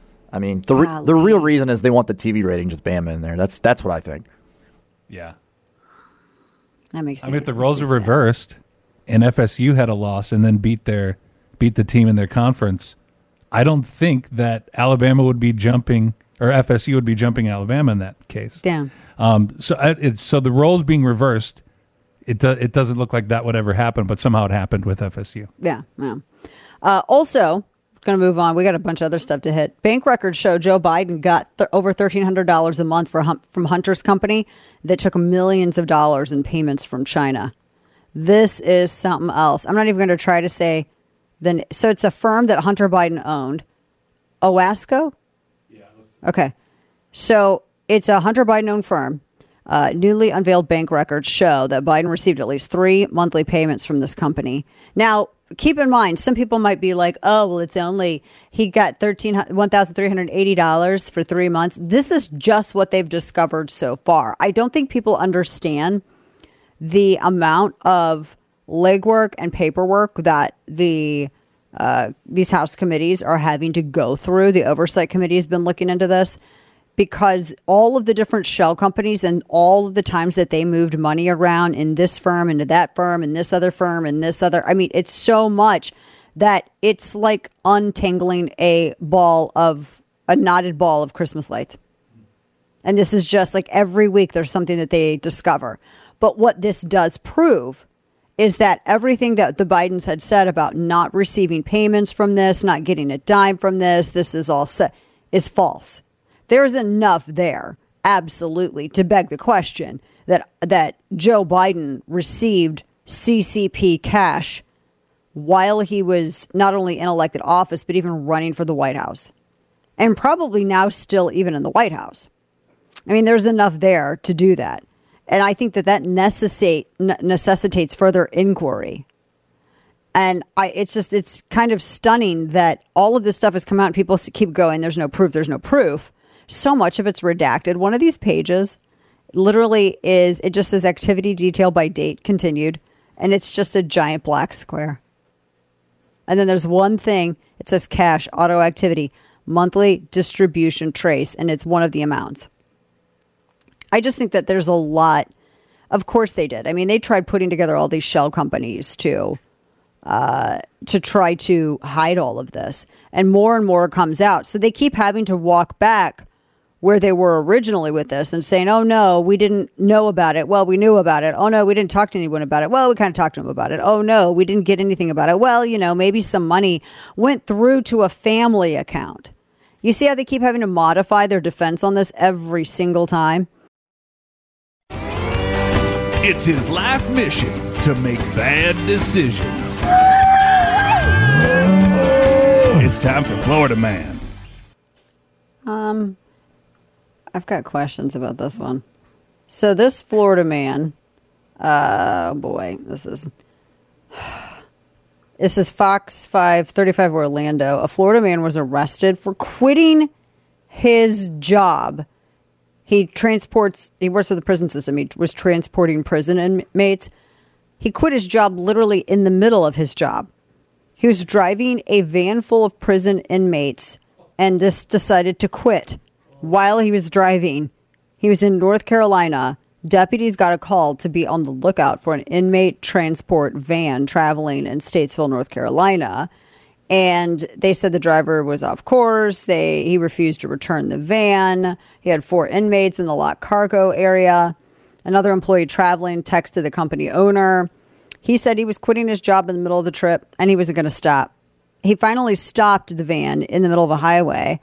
the real reason is they want the TV rating, just Bama in there. That's what I think. Yeah, that makes me. If the roles are reversed and FSU had a loss and then beat the team in their conference, I don't think that Alabama would be jumping, or FSU would be jumping Alabama in that case. Yeah. So the roles being reversed, it doesn't look like that would ever happen, but somehow it happened with FSU. Yeah. Also, going to move on. We got a bunch of other stuff to hit. Bank records show Joe Biden got over $1,300 a month from Hunter's company that took millions of dollars in payments from China. This is something else. I'm not even going to try to say. So it's a firm that Hunter Biden owned. Owasco? Yeah. Okay. So it's a Hunter Biden-owned firm. Newly unveiled bank records show that Biden received at least 3 monthly payments from this company. Now, keep in mind, some people might be like, oh, well, he got $1,380 for 3 months. This is just what they've discovered so far. I don't think people understand the amount of legwork and paperwork that these House committees are having to go through. The Oversight Committee has been looking into this, because all of the different shell companies and all of the times that they moved money around in this firm, into that firm, and this other firm, and this other, it's so much that it's like untangling a knotted ball of Christmas lights. And this is just like every week there's something that they discover. But what this does prove is that everything that the Bidens had said about not receiving payments from this, not getting a dime from this is all set, is false. There's enough there, absolutely, to beg the question that Joe Biden received CCP cash while he was not only in elected office, but even running for the White House. And probably now still even in the White House. There's enough there to do that. And I think that necessitates further inquiry. And it's kind of stunning that all of this stuff has come out and people keep going, there's no proof. So much of it's redacted. One of these pages literally it just says activity detail by date continued. And it's just a giant black square. And then there's one thing. It says cash, auto activity, monthly distribution trace. And it's one of the amounts. I just think that there's a lot. Of course they did. They tried putting together all these shell companies to try to hide all of this. And more comes out. So they keep having to walk back where they were originally with this and saying, oh, no, we didn't know about it. Well, we knew about it. Oh, no, we didn't talk to anyone about it. Well, we kind of talked to them about it. Oh, no, we didn't get anything about it. Well, maybe some money went through to a family account. You see how they keep having to modify their defense on this every single time? It's his life mission to make bad decisions. It's time for Florida Man. I've got questions about this one. So this Florida man, oh boy, this is Fox 535 Orlando. A Florida man was arrested for quitting his job. He works for the prison system. He was transporting prison inmates. He quit his job literally in the middle of his job. He was driving a van full of prison inmates and just decided to quit while he was driving. He was in North Carolina. Deputies got a call to be on the lookout for an inmate transport van traveling in Statesville, North Carolina. And they said the driver was off course. He refused to return the van. He had 4 inmates in the locked cargo area. Another employee traveling texted the company owner. He said he was quitting his job in the middle of the trip and he wasn't going to stop. He finally stopped the van in the middle of a highway.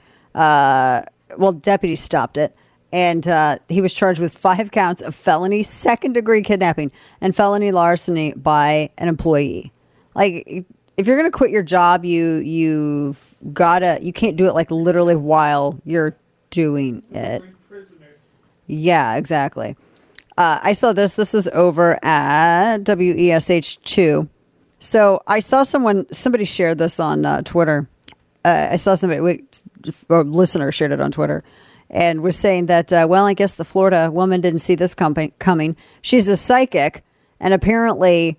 Deputies stopped it. And he was charged with 5 counts of felony second-degree kidnapping and felony larceny by an employee. Like, if you're going to quit your job, you can't do it like literally while you're doing it. Yeah, exactly. I saw this. This is over at WESH2. So I saw somebody shared this on Twitter. I saw a listener shared it on Twitter and was saying that, I guess the Florida woman didn't see this coming. She's a psychic, and apparently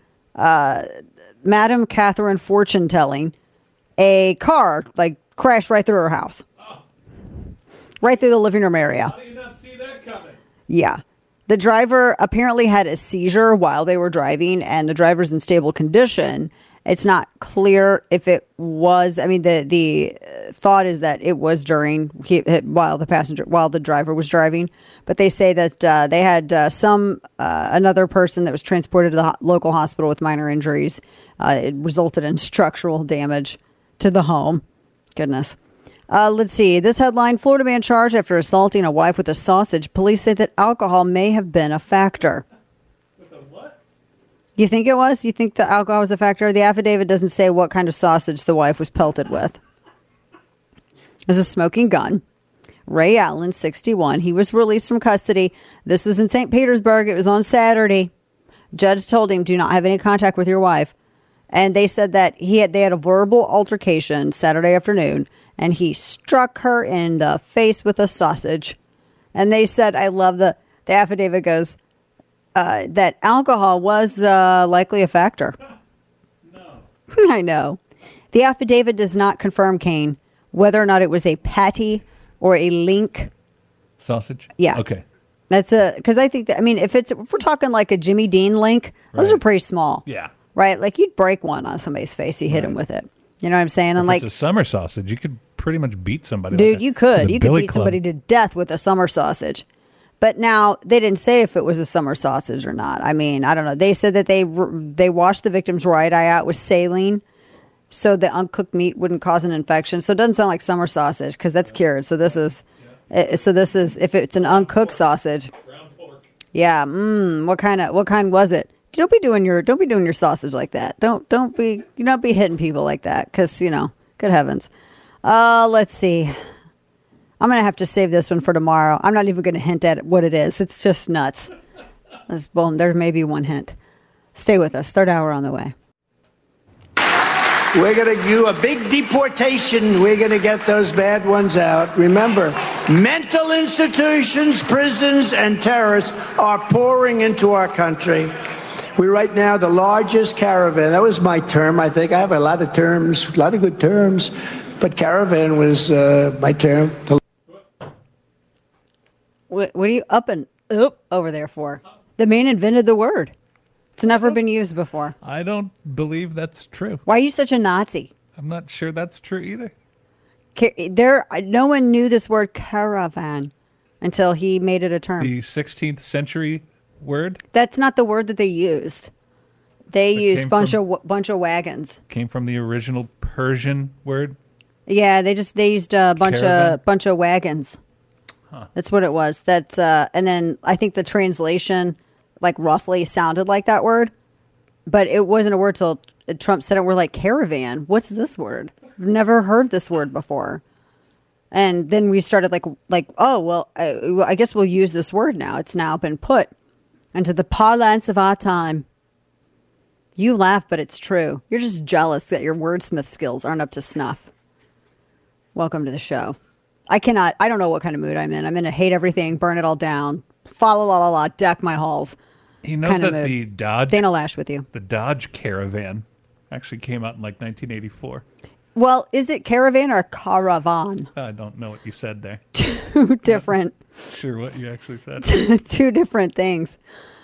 Madam Catherine Fortune telling, a car crashed right through her house. Right through the living room area. How do you not see that coming? Yeah. The driver apparently had a seizure while they were driving, and the driver's in stable condition. It's not clear if it was. I mean, the thought is that it was while the driver was driving. But they say that they had another person that was transported to the local hospital with minor injuries. It resulted in structural damage to the home. Goodness. Let's see. This headline, Florida man charged after assaulting a wife with a sausage. Police say that alcohol may have been a factor. With a what? You think it was? You think the alcohol was a factor? The affidavit doesn't say what kind of sausage the wife was pelted with. It was a smoking gun. Ray Allen, 61. He was released from custody. This was in St. Petersburg. It was on Saturday. Judge told him, do not have any contact with your wife. And they said that they had a verbal altercation Saturday afternoon. And he struck her in the face with a sausage. And they said, I love the affidavit goes, that alcohol was likely a factor. No. I know. The affidavit does not confirm, Kane, whether or not it was a patty or a link. Sausage? Yeah. Okay. That's because I think that, if we're talking like a Jimmy Dean link, those are pretty small. Yeah. Right? Like you'd break one on somebody's face. You hit him with it. You know what I'm saying? If it's a summer sausage, you could pretty much beat somebody. Dude, you could. You could beat somebody to death with a summer sausage. But now, they didn't say if it was a summer sausage or not. I mean, I don't know. They said that they washed the victim's right eye out with saline so the uncooked meat wouldn't cause an infection. So it doesn't sound like summer sausage because that's cured. So this is, if it's an uncooked sausage. Ground pork. Yeah. What kind was it? Don't be doing your sausage like that. Don't be hitting people like that because, good heavens. Let's see. I'm going to have to save this one for tomorrow. I'm not even going to hint at what it is. It's just nuts. There may be one hint. Stay with us. Third hour on the way. We're going to do a big deportation. We're going to get those bad ones out. Remember, mental institutions, prisons, and terrorists are pouring into our country. We're right now the largest caravan. That was my term, I think. I have a lot of terms, a lot of good terms. But caravan was my term. What are you up over there for? The man invented the word. It's never been used before. I don't believe that's true. Why are you such a Nazi? I'm not sure that's true either. No one knew this word caravan. until he made it a term. The 16th century word? That's not the word that they used. They used bunch of wagons. Came from the original Persian word? Yeah, they used a bunch of wagons. Huh. That's what it was. That's and then I think the translation like roughly sounded like that word, but it wasn't a word till Trump said it. We're like, caravan. What's this word? I've never heard this word before. And then we started like, oh well, I guess we'll use this word now. It's now been put into the parlance of our time. You laugh, but it's true. You're just jealous that your wordsmith skills aren't up to snuff. Welcome to the show. I don't know what kind of mood I'm in. I'm in a hate everything, burn it all down, fa la la la la, deck my halls. He knows that the Dodge... Dana Lash with you. The Dodge Caravan actually came out in like 1984. Well, is it caravan or caravan? I don't know what you said there. Two different... Sure what you actually said. Two different things.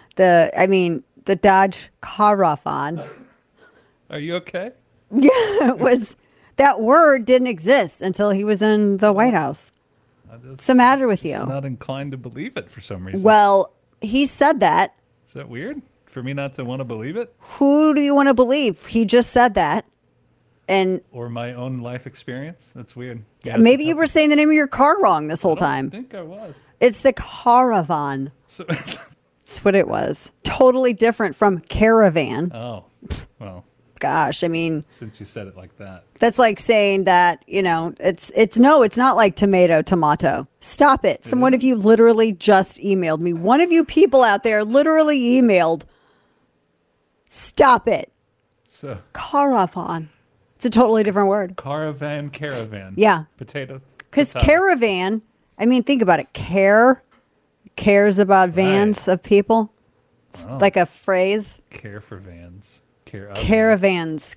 The Dodge Caravan. Are you okay? Yeah, it was... That word didn't exist until he was in the White House. What's the matter with you? I'm not inclined to believe it for some reason. Well, he said that. Is that weird for me not to want to believe it? Who do you want to believe? He just said that. Or my own life experience? That's weird. Maybe you were saying the name of your car wrong this whole time. I think I was. It's the Caravan. That's what it was. Totally different from caravan. Oh, well. Gosh, since you said it like that, that's like saying that, it's not like tomato. Stop it. One of you literally just emailed me. One of you people out there literally emailed. Stop it. So caravan. It's a totally different word. Caravan. Yeah. Potato. Because caravan, think about it. Cares about vans of people. It's like a phrase. Care for vans. Caravans.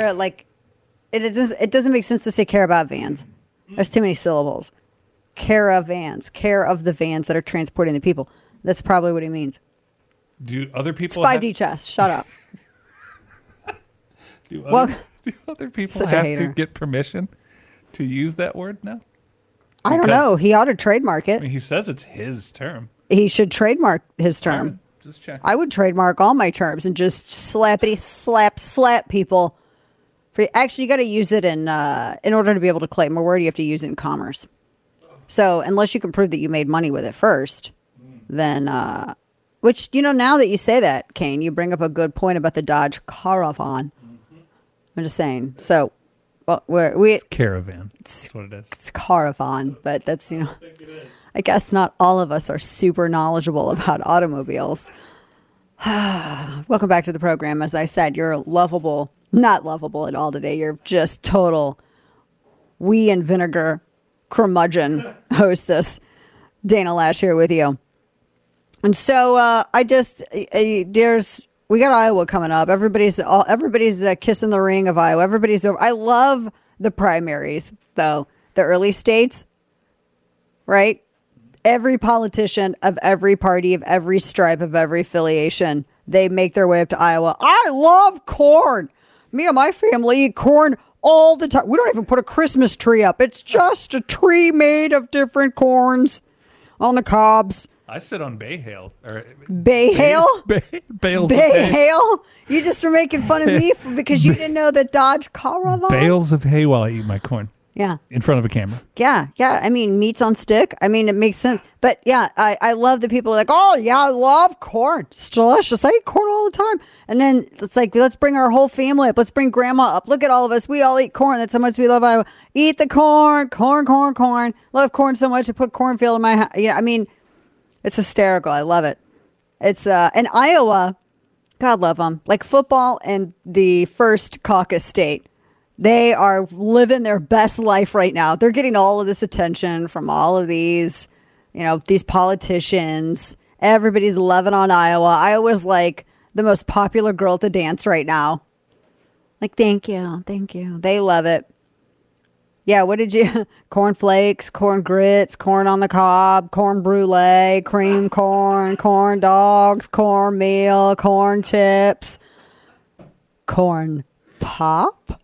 It doesn't make sense to say care about vans. There's too many syllables. Caravans. Care of the vans that are transporting the people. That's probably what he means. Do other people it's 5D chess. Shut up. Do other people have to get permission to use that word now? I don't know. He ought to trademark it. He says it's his term. He should trademark his term. Just check. I would trademark all my terms and just slap people. Actually, you got to use it in order to be able to claim a word. You have to use it in commerce. So unless you can prove that you made money with it first, then which now that you say that, Kane, you bring up a good point about the Dodge Caravan. I'm just saying. So, it's caravan. That's what it is. It's caravan, but that's I guess not all of us are super knowledgeable about automobiles. Welcome back to the program. As I said, you're lovable, not lovable at all today. You're just total wee and vinegar curmudgeon hostess. Dana Lash here with you. And so we got Iowa coming up. Everybody's kissing the ring of Iowa. Everybody's over. I love the primaries, though. The early states, right? Every politician of every party, of every stripe, of every affiliation, they make their way up to Iowa. I love corn. Me and my family eat corn all the time. We don't even put a Christmas tree up. It's just a tree made of different corns on the cobs. I sit on bay hail. Bales of hay. You just were making fun of me because you didn't know the Dodge Caravan. Bales of hay while I eat my corn. Yeah. In front of a camera. Yeah. Meat's on stick. It makes sense. But yeah, I love the people like, oh yeah, I love corn. It's delicious. I eat corn all the time. And then it's like, let's bring our whole family up. Let's bring grandma up. Look at all of us. We all eat corn. That's how much we love Iowa. Eat the corn. Love corn so much. I put cornfield in my house. It's hysterical. I love it. It's and Iowa, God love them. Like football and the first caucus state. They are living their best life right now. They're getting all of this attention from all of these, these politicians. Everybody's loving on Iowa. Iowa's like the most popular girl at the dance right now. Like, thank you. They love it. Yeah, what did you? Corn flakes, corn grits, corn on the cob, corn brulee, cream corn, corn dogs, corn meal, corn chips, corn pop.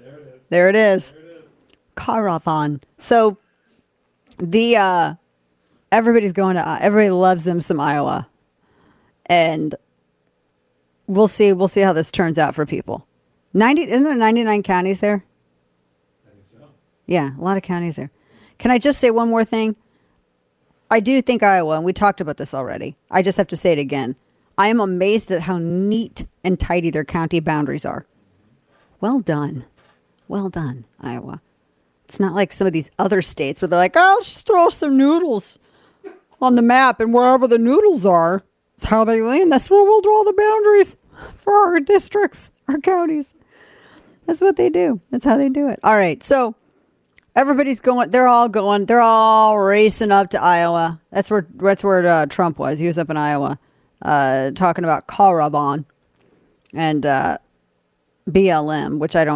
There it is. Caravan. So the Everybody loves them some Iowa. And we'll see how this turns out for people. Isn't there 99 counties there? I think so. Yeah, a lot of counties there. Can I just say one more thing? I do think Iowa, and we talked about this already. I just have to say it again. I am amazed at how neat and tidy their county boundaries are. Well done. Well done, Iowa. It's not like some of these other states where they're like, oh, just throw some noodles on the map, and wherever the noodles are, that's how they land. That's where we'll draw the boundaries for our districts, our counties. That's what they do. That's how they do it. All right, so everybody's going. They're all racing up to Iowa. That's where Trump was. He was up in Iowa, talking about Caravan and BLM, which I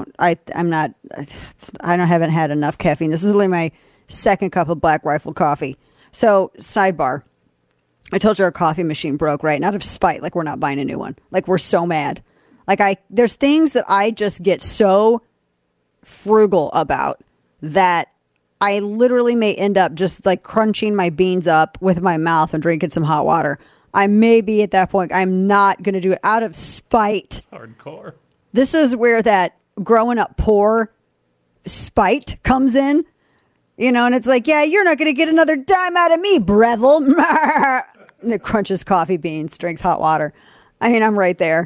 haven't had enough caffeine. This is only my second cup of Black Rifle coffee. So, sidebar. I told you our coffee machine broke, right? Not of spite, like we're not buying a new one. Like we're so mad. Like there's things that I just get so frugal about that I literally may end up just like crunching my beans up with my mouth and drinking some hot water. I may be at that point. I'm not going to do it out of spite. Hardcore. This is where that growing up poor spite comes in, and it's like, yeah, you're not going to get another dime out of me, Breville. And it crunches coffee beans, drinks hot water. I mean, I'm right there.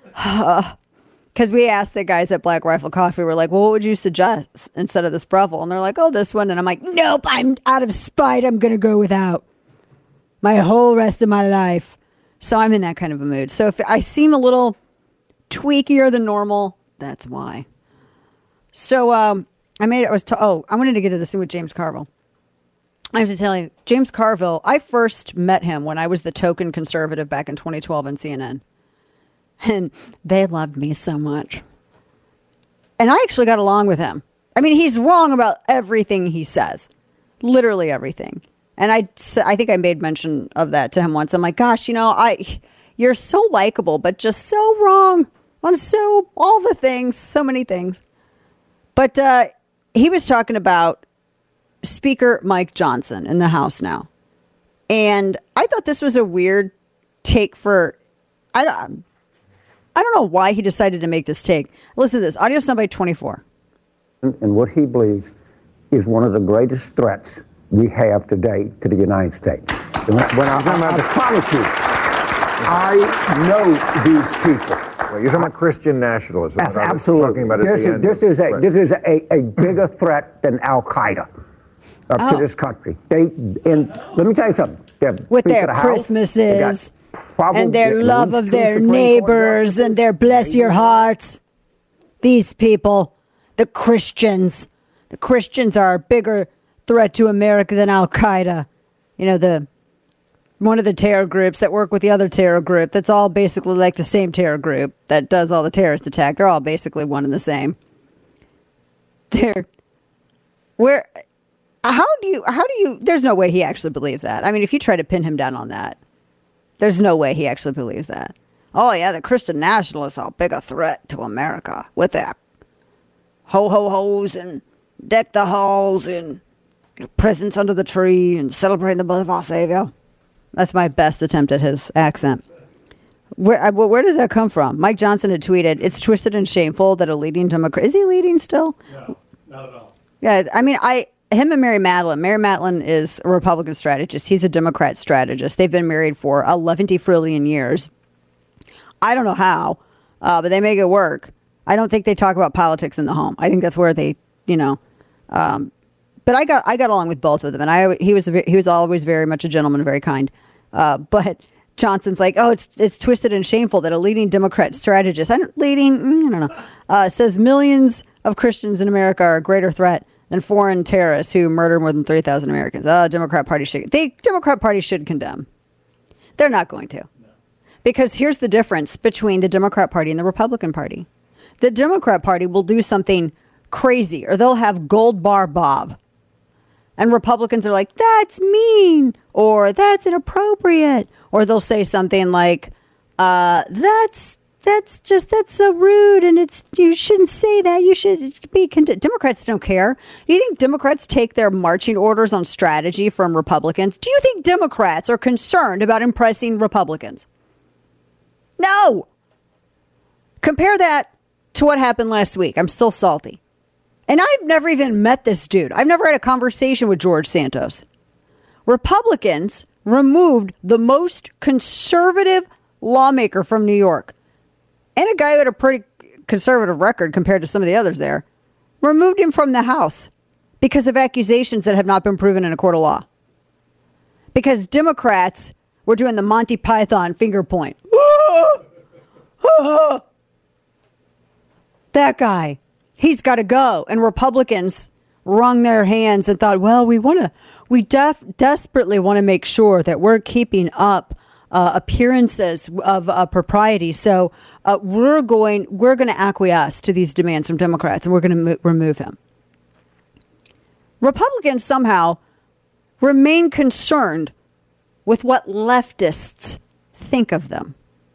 Because we asked the guys at Black Rifle Coffee, we're like, well, what would you suggest instead of this Breville? And they're like, oh, this one. And I'm like, nope, I'm out of spite. I'm going to go without my whole rest of my life. So I'm in that kind of a mood. So if I seem a little tweakier than normal, that's why. So I wanted to get to this thing with James Carville. I have to tell you, James Carville, I first met him when I was the token conservative back in 2012 on CNN. And they loved me so much. And I actually got along with him. I mean, he's wrong about everything he says. Literally everything. And I think I made mention of that to him once. I'm like, gosh, you're so likable, but just so wrong on all the things, so many things. But he was talking about Speaker Mike Johnson in the House now. And I thought this was a weird take I don't know why he decided to make this take. Listen to this. Audio soundbite 24. And what he believes is one of the greatest threats we have today to the United States. I promise you, I know these people. Well, you're talking about Christian nationalism. Absolutely. This is a bigger threat than Al Qaeda to this country. Let me tell you something. With their Christmases and their love of their neighbors and their bless your hearts. These people, the Christians are a bigger threat to America than Al Qaeda. One of the terror groups that work with the other terror group that's all basically like the same terror group that does all the terrorist attack. They're all basically one and the same. How do you, there's no way he actually believes that. I mean, if you try to pin him down on that, there's no way he actually believes that. Oh yeah, the Christian nationalists are a bigger threat to America with their ho-ho-hos and deck the halls and presents under the tree and celebrating the birth of our Savior. That's my best attempt at his accent. Where does that come from? Mike Johnson had tweeted, it's twisted and shameful that a leading Democrat... Is he leading still? No, not at all. Yeah, I mean, him and Mary Madeline. Mary Madeline is a Republican strategist. He's a Democrat strategist. They've been married for 11 frillion years. I don't know how, but they make it work. I don't think they talk about politics in the home. I think that's where they, but I got along with both of them, and he was always very much a gentleman, very kind. But Johnson's like, oh, it's twisted and shameful that a leading Democrat strategist, I don't know, says millions of Christians in America are a greater threat than foreign terrorists who murder more than 3,000 Americans. Democrat Party should condemn. They're not going to. No. Because here's the difference between the Democrat Party and the Republican Party. The Democrat Party will do something crazy, or they'll have Gold Bar Bob. And Republicans are like, that's mean, or that's inappropriate. Or they'll say something like, that's that's so rude, and you shouldn't say that. You should be Democrats don't care. Do you think Democrats take their marching orders on strategy from Republicans? Do you think Democrats are concerned about impressing Republicans? No. Compare that to what happened last week. I'm still salty. And I've never even met this dude. I've never had a conversation with George Santos. Republicans removed the most conservative lawmaker from New York, and a guy who had a pretty conservative record compared to some of the others there, removed him from the House because of accusations that have not been proven in a court of law. Because Democrats were doing the Monty Python finger point. That guy, he's got to go. And Republicans wrung their hands and thought, well, we desperately want to make sure that we're keeping up appearances of propriety. So we're going to acquiesce to these demands from Democrats, and we're going to remove him. Republicans somehow remain concerned with what leftists think of them.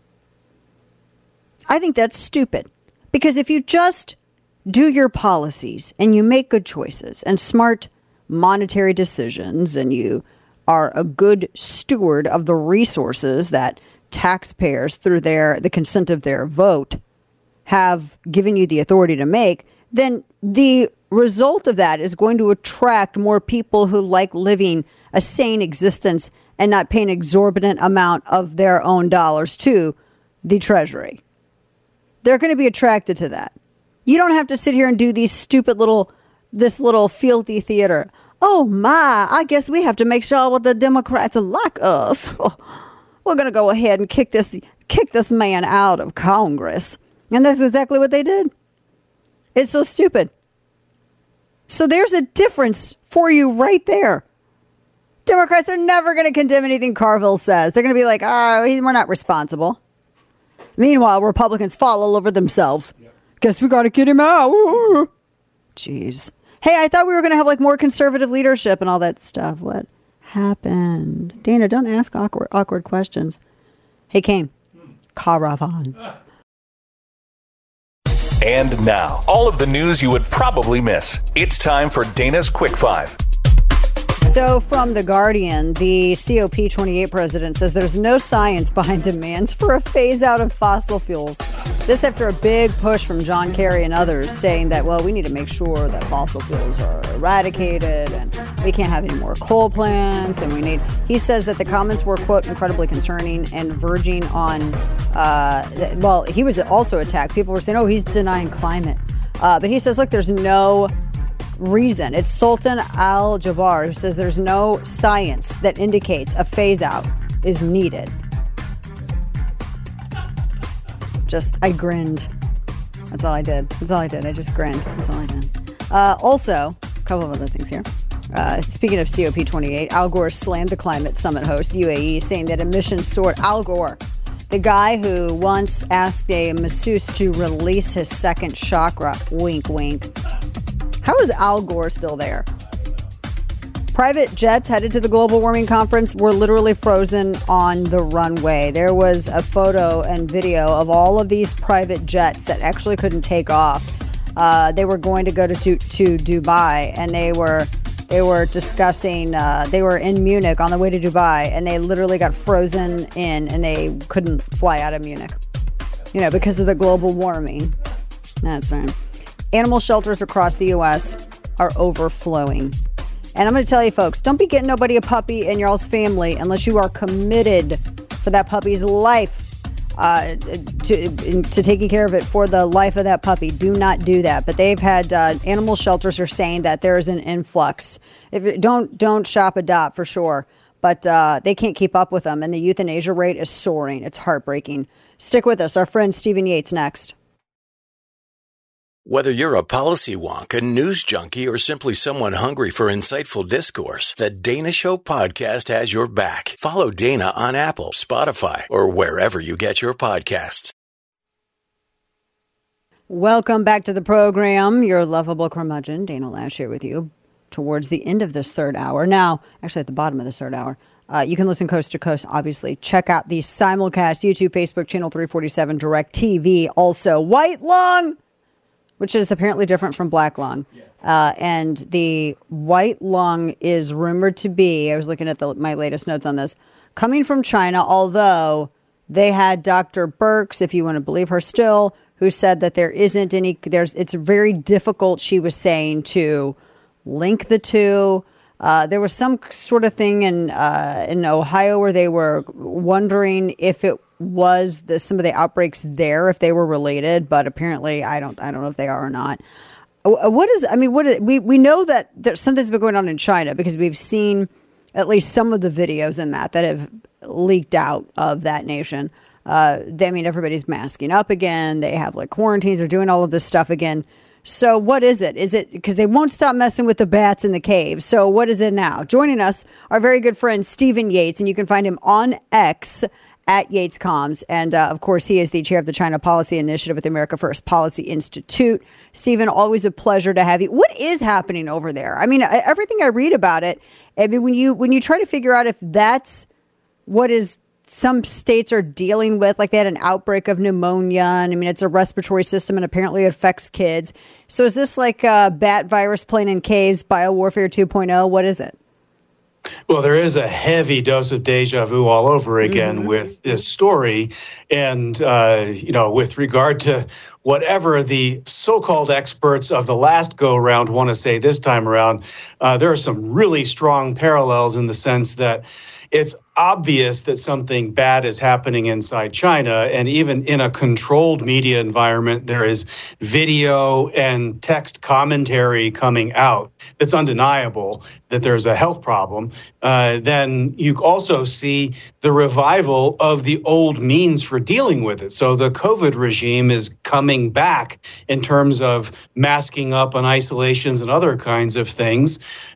I think that's stupid, because if you just do your policies and you make good choices and smart monetary decisions, and you are a good steward of the resources that taxpayers, through the consent of their vote, have given you the authority to make, then the result of that is going to attract more people who like living a sane existence and not paying an exorbitant amount of their own dollars to the Treasury. They're going to be attracted to that. You don't have to sit here and do this little filthy theater. Oh my, I guess we have to make sure what the Democrats like us. We're going to go ahead and kick this man out of Congress. And that's exactly what they did. It's so stupid. So there's a difference for you right there. Democrats are never going to condemn anything Carville says. They're going to be like, we're not responsible. Meanwhile, Republicans fall all over themselves. Guess we got to get him out. Ooh. Jeez. Hey, I thought we were going to have more conservative leadership and all that stuff. What happened? Dana, don't ask awkward questions. Hey, Kane. Caravan. And now, all of the news you would probably miss. It's time for Dana's Quick Five. So from The Guardian, the COP28 president says there's no science behind demands for a phase out of fossil fuels. This after a big push from John Kerry and others saying that, well, we need to make sure that fossil fuels are eradicated and we can't have any more coal plants. And he says that the comments were, quote, incredibly concerning and verging on, he was also attacked. People were saying, oh, he's denying climate. But he says, look, there's no reason. It's Sultan Al-Jabbar who says there's no science that indicates a phase out is needed. I grinned. That's all I did. I just grinned. That's all I did. Also, a couple of other things here. Speaking of COP28, Al Gore slammed the climate summit host, UAE, saying that emissions soared. Al Gore, the guy who once asked a masseuse to release his second chakra. Wink, wink. How is Al Gore still there? Private jets headed to the global warming conference were literally frozen on the runway. There was a photo and video of all of these private jets that actually couldn't take off. They were going to go to Dubai, and they were discussing, they were in Munich on the way to Dubai, and they literally got frozen in, and they couldn't fly out of Munich, because of the global warming. That's right. Animal shelters across the U.S. are overflowing. And I'm going to tell you, folks, don't be getting nobody a puppy in your all's family unless you are committed for that puppy's life, to taking care of it for the life of that puppy. Do not do that. But they've had animal shelters are saying that there is an influx. Don't shop, adopt for sure. But they can't keep up with them. And the euthanasia rate is soaring. It's heartbreaking. Stick with us. Our friend Stephen Yates next. Whether you're a policy wonk, a news junkie, or simply someone hungry for insightful discourse, the Dana Show podcast has your back. Follow Dana on Apple, Spotify, or wherever you get your podcasts. Welcome back to the program. Your lovable curmudgeon, Dana Lash, here with you towards the end of this third hour. Now, actually at the bottom of this third hour. You can listen coast to coast, obviously. Check out the simulcast, YouTube, Facebook, Channel 347, Direct TV. Also, white lung, which is apparently different from black lung. And the white lung is rumored to be, I was looking at my latest notes on this, coming from China, although they had Dr. Birx, if you want to believe her still, who said that there isn't any, it's very difficult, she was saying, to link the two. There was some sort of thing in Ohio where they were wondering if it was some of the outbreaks there, if they were related, but apparently I don't know if they are or not. We know that something's been going on in China because we've seen at least some of the videos in that have leaked out of that nation. Everybody's masking up again. They have quarantines. They're doing all of this stuff again. So what is it? Is it because they won't stop messing with the bats in the cave? So what is it now? Joining us, our very good friend Stephen Yates, and you can find him on X at Yates Comms. And of course, he is the chair of the China Policy Initiative with the America First Policy Institute. Stephen, always a pleasure to have you. What is happening over there? I mean, everything I read about it, when you try to figure out if that's what is some states are dealing with, like they had an outbreak of pneumonia, and it's a respiratory system, and apparently it affects kids. So is this like a bat virus playing in caves, biowarfare 2.0? What is it? Well, there is a heavy dose of deja vu all over again with this story. And, with regard to whatever the so-called experts of the last go-round want to say this time around, there are some really strong parallels in the sense that it's obvious that something bad is happening inside China. And even in a controlled media environment, there is video and text commentary coming out that's undeniable that there's a health problem. Then you also see the revival of the old means for dealing with it. So the COVID regime is coming back in terms of masking up and isolations and other kinds of things.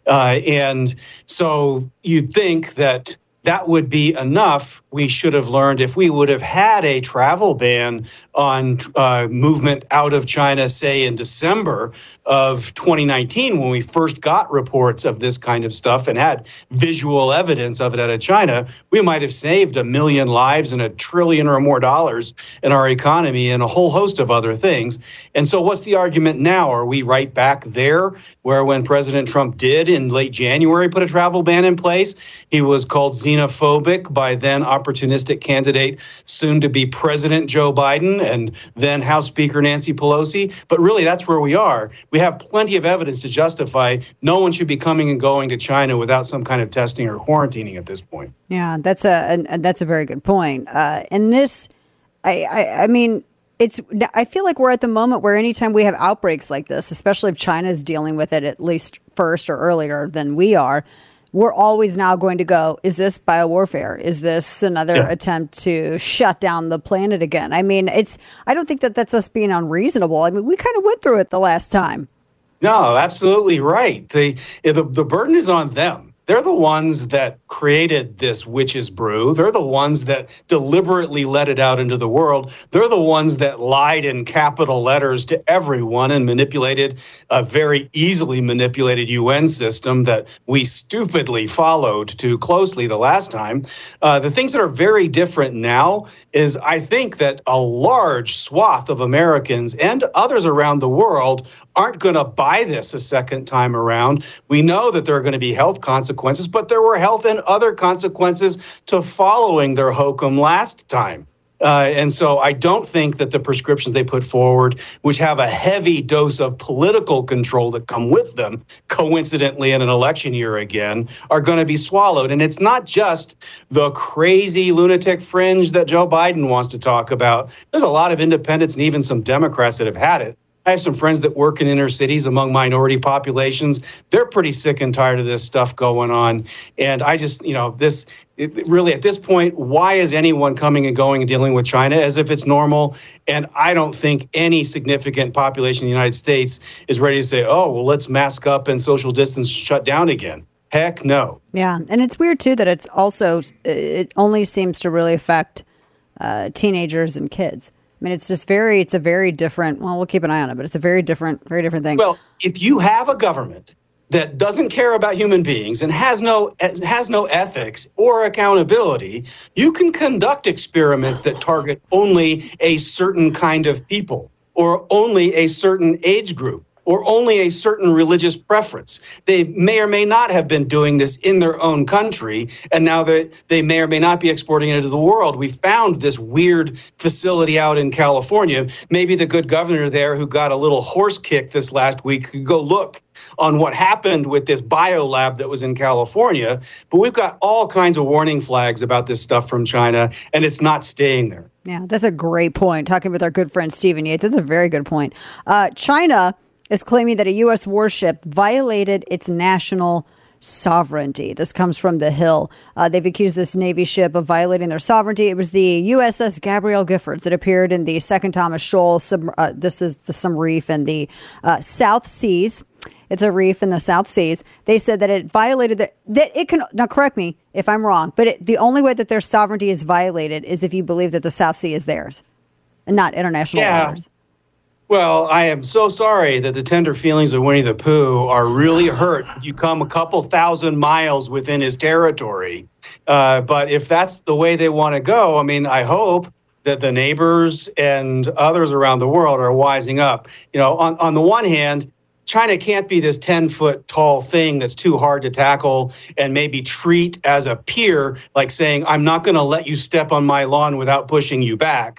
And so you'd think that would be enough. We should have learned if we would have had a travel ban on movement out of China, say in December of 2019, when we first got reports of this kind of stuff and had visual evidence of it out of China, we might have saved 1 million lives and $1 trillion or more in our economy and a whole host of other things. And so what's the argument now? Are we right back there where when President Trump did in late January put a travel ban in place, he was called xenophobic by then opportunistic candidate, soon to be President Joe Biden, and then House Speaker Nancy Pelosi. But really, that's where we are. We have plenty of evidence to justify no one should be coming and going to China without some kind of testing or quarantining at this point. Yeah, that's a very good point. And this, I feel like we're at the moment where anytime we have outbreaks like this, especially if China is dealing with it at least first or earlier than we are, we're always now going to go, is this biowarfare? Is this another attempt to shut down the planet again? I don't think that's us being unreasonable. We kind of went through it the last time. No, absolutely right. The burden is on them. They're the ones that created this witch's brew. They're the ones that deliberately let it out into the world. They're the ones that lied in capital letters to everyone and manipulated a very easily manipulated UN system that we stupidly followed too closely the last time. The things that are very different now is I think that a large swath of Americans and others around the world aren't going to buy this a second time around. We know that there are going to be health consequences, but there were health and other consequences to following their hokum last time. And so I don't think that the prescriptions they put forward, which have a heavy dose of political control that come with them, coincidentally in an election year again, are going to be swallowed. And it's not just the crazy lunatic fringe that Joe Biden wants to talk about. There's a lot of independents and even some Democrats that have had it. I have some friends that work in inner cities among minority populations. They're pretty sick and tired of this stuff going on. And I just, really at this point, why is anyone coming and going and dealing with China as if it's normal? And I don't think any significant population in the United States is ready to say, oh, well, let's mask up and social distance shut down again. Heck no. Yeah. And it's weird, too, that it only seems to really affect teenagers and kids. It's a very different, well, we'll keep an eye on it, but it's a very different thing. Well, if you have a government that doesn't care about human beings and has no ethics or accountability, you can conduct experiments that target only a certain kind of people or only a certain age group or only a certain religious preference. They may or may not have been doing this in their own country, and now they may or may not be exporting it into the world. We found this weird facility out in California. Maybe the good governor there who got a little horse kick this last week could go look on what happened with this biolab that was in California. But we've got all kinds of warning flags about this stuff from China, and it's not staying there. Yeah, that's a great point. Talking with our good friend Stephen Yates, that's a very good point. China is claiming that a U.S. warship violated its national sovereignty. This comes from The Hill. They've accused this Navy ship of violating their sovereignty. It was the USS Gabrielle Giffords that appeared in the Second Thomas Shoal. This is some reef in the South Seas. It's a reef in the South Seas. They said that it violated that it can. Now, correct me if I'm wrong, but the only way that their sovereignty is violated is if you believe that the South Sea is theirs and not international waters. Well, I am so sorry that the tender feelings of Winnie the Pooh are really hurt if you come a couple thousand miles within his territory. But if that's the way they want to go, I mean, I hope that the neighbors and others around the world are wising up. You know, on the one hand, China can't be this 10-foot tall thing that's too hard to tackle and maybe treat as a peer, like saying, I'm not going to let you step on my lawn without pushing you back.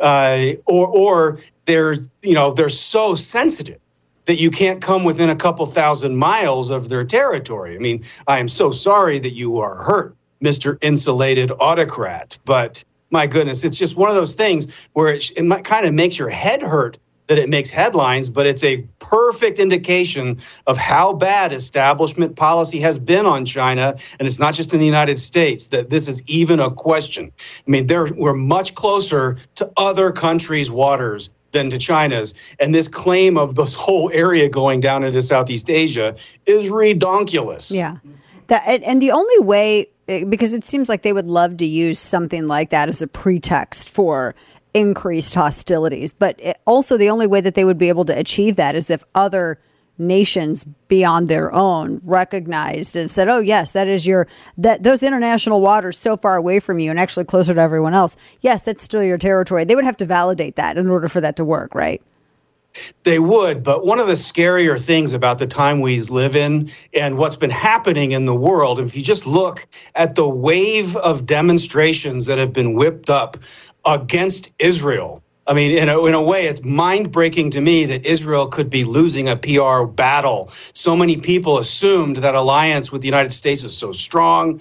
Or they're so sensitive that you can't come within a couple thousand miles of their territory. I mean, I am so sorry that you are hurt, Mr. Insulated Autocrat. But my goodness, it's just one of those things where it kind of makes your head hurt that it makes headlines, but it's a perfect indication of how bad establishment policy has been on China. And it's not just in the United States that this is even a question. I mean, we're much closer to other countries' waters than to China's. And this claim of this whole area going down into Southeast Asia is redonkulous. Yeah. And the only way, because it seems like they would love to use something like that as a pretext for increased hostilities. But also the only way that they would be able to achieve that is if other nations beyond their own recognized and said, oh, yes, that is those international waters so far away from you and actually closer to everyone else. Yes, that's still your territory. They would have to validate that in order for that to work, right? They would, but one of the scarier things about the time we live in and what's been happening in the world, if you just look at the wave of demonstrations that have been whipped up against Israel, I mean, in a way, it's mind-breaking to me that Israel could be losing a PR battle. So many people assumed that alliance with the United States is so strong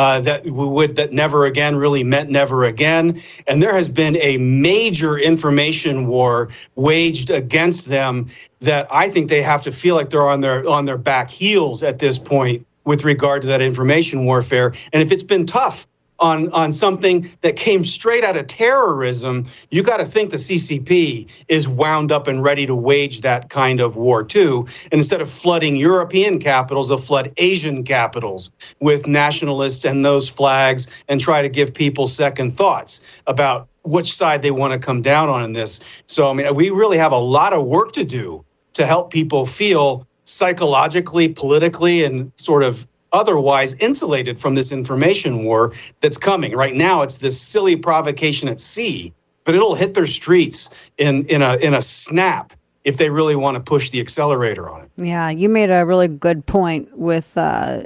that never again really meant never again. And there has been a major information war waged against them that I think they have to feel like they're on their back heels at this point with regard to that information warfare. And if it's been tough on something that came straight out of terrorism, you got to think the CCP is wound up and ready to wage that kind of war too. And instead of flooding European capitals, they'll flood Asian capitals with nationalists and those flags and try to give people second thoughts about which side they want to come down on in this. So, I mean, we really have a lot of work to do to help people feel psychologically, politically, and sort of otherwise insulated from this information war that's coming. Right now, it's this silly provocation at sea, but it'll hit their streets in a snap if they really want to push the accelerator on it. Yeah, you made a really good point with the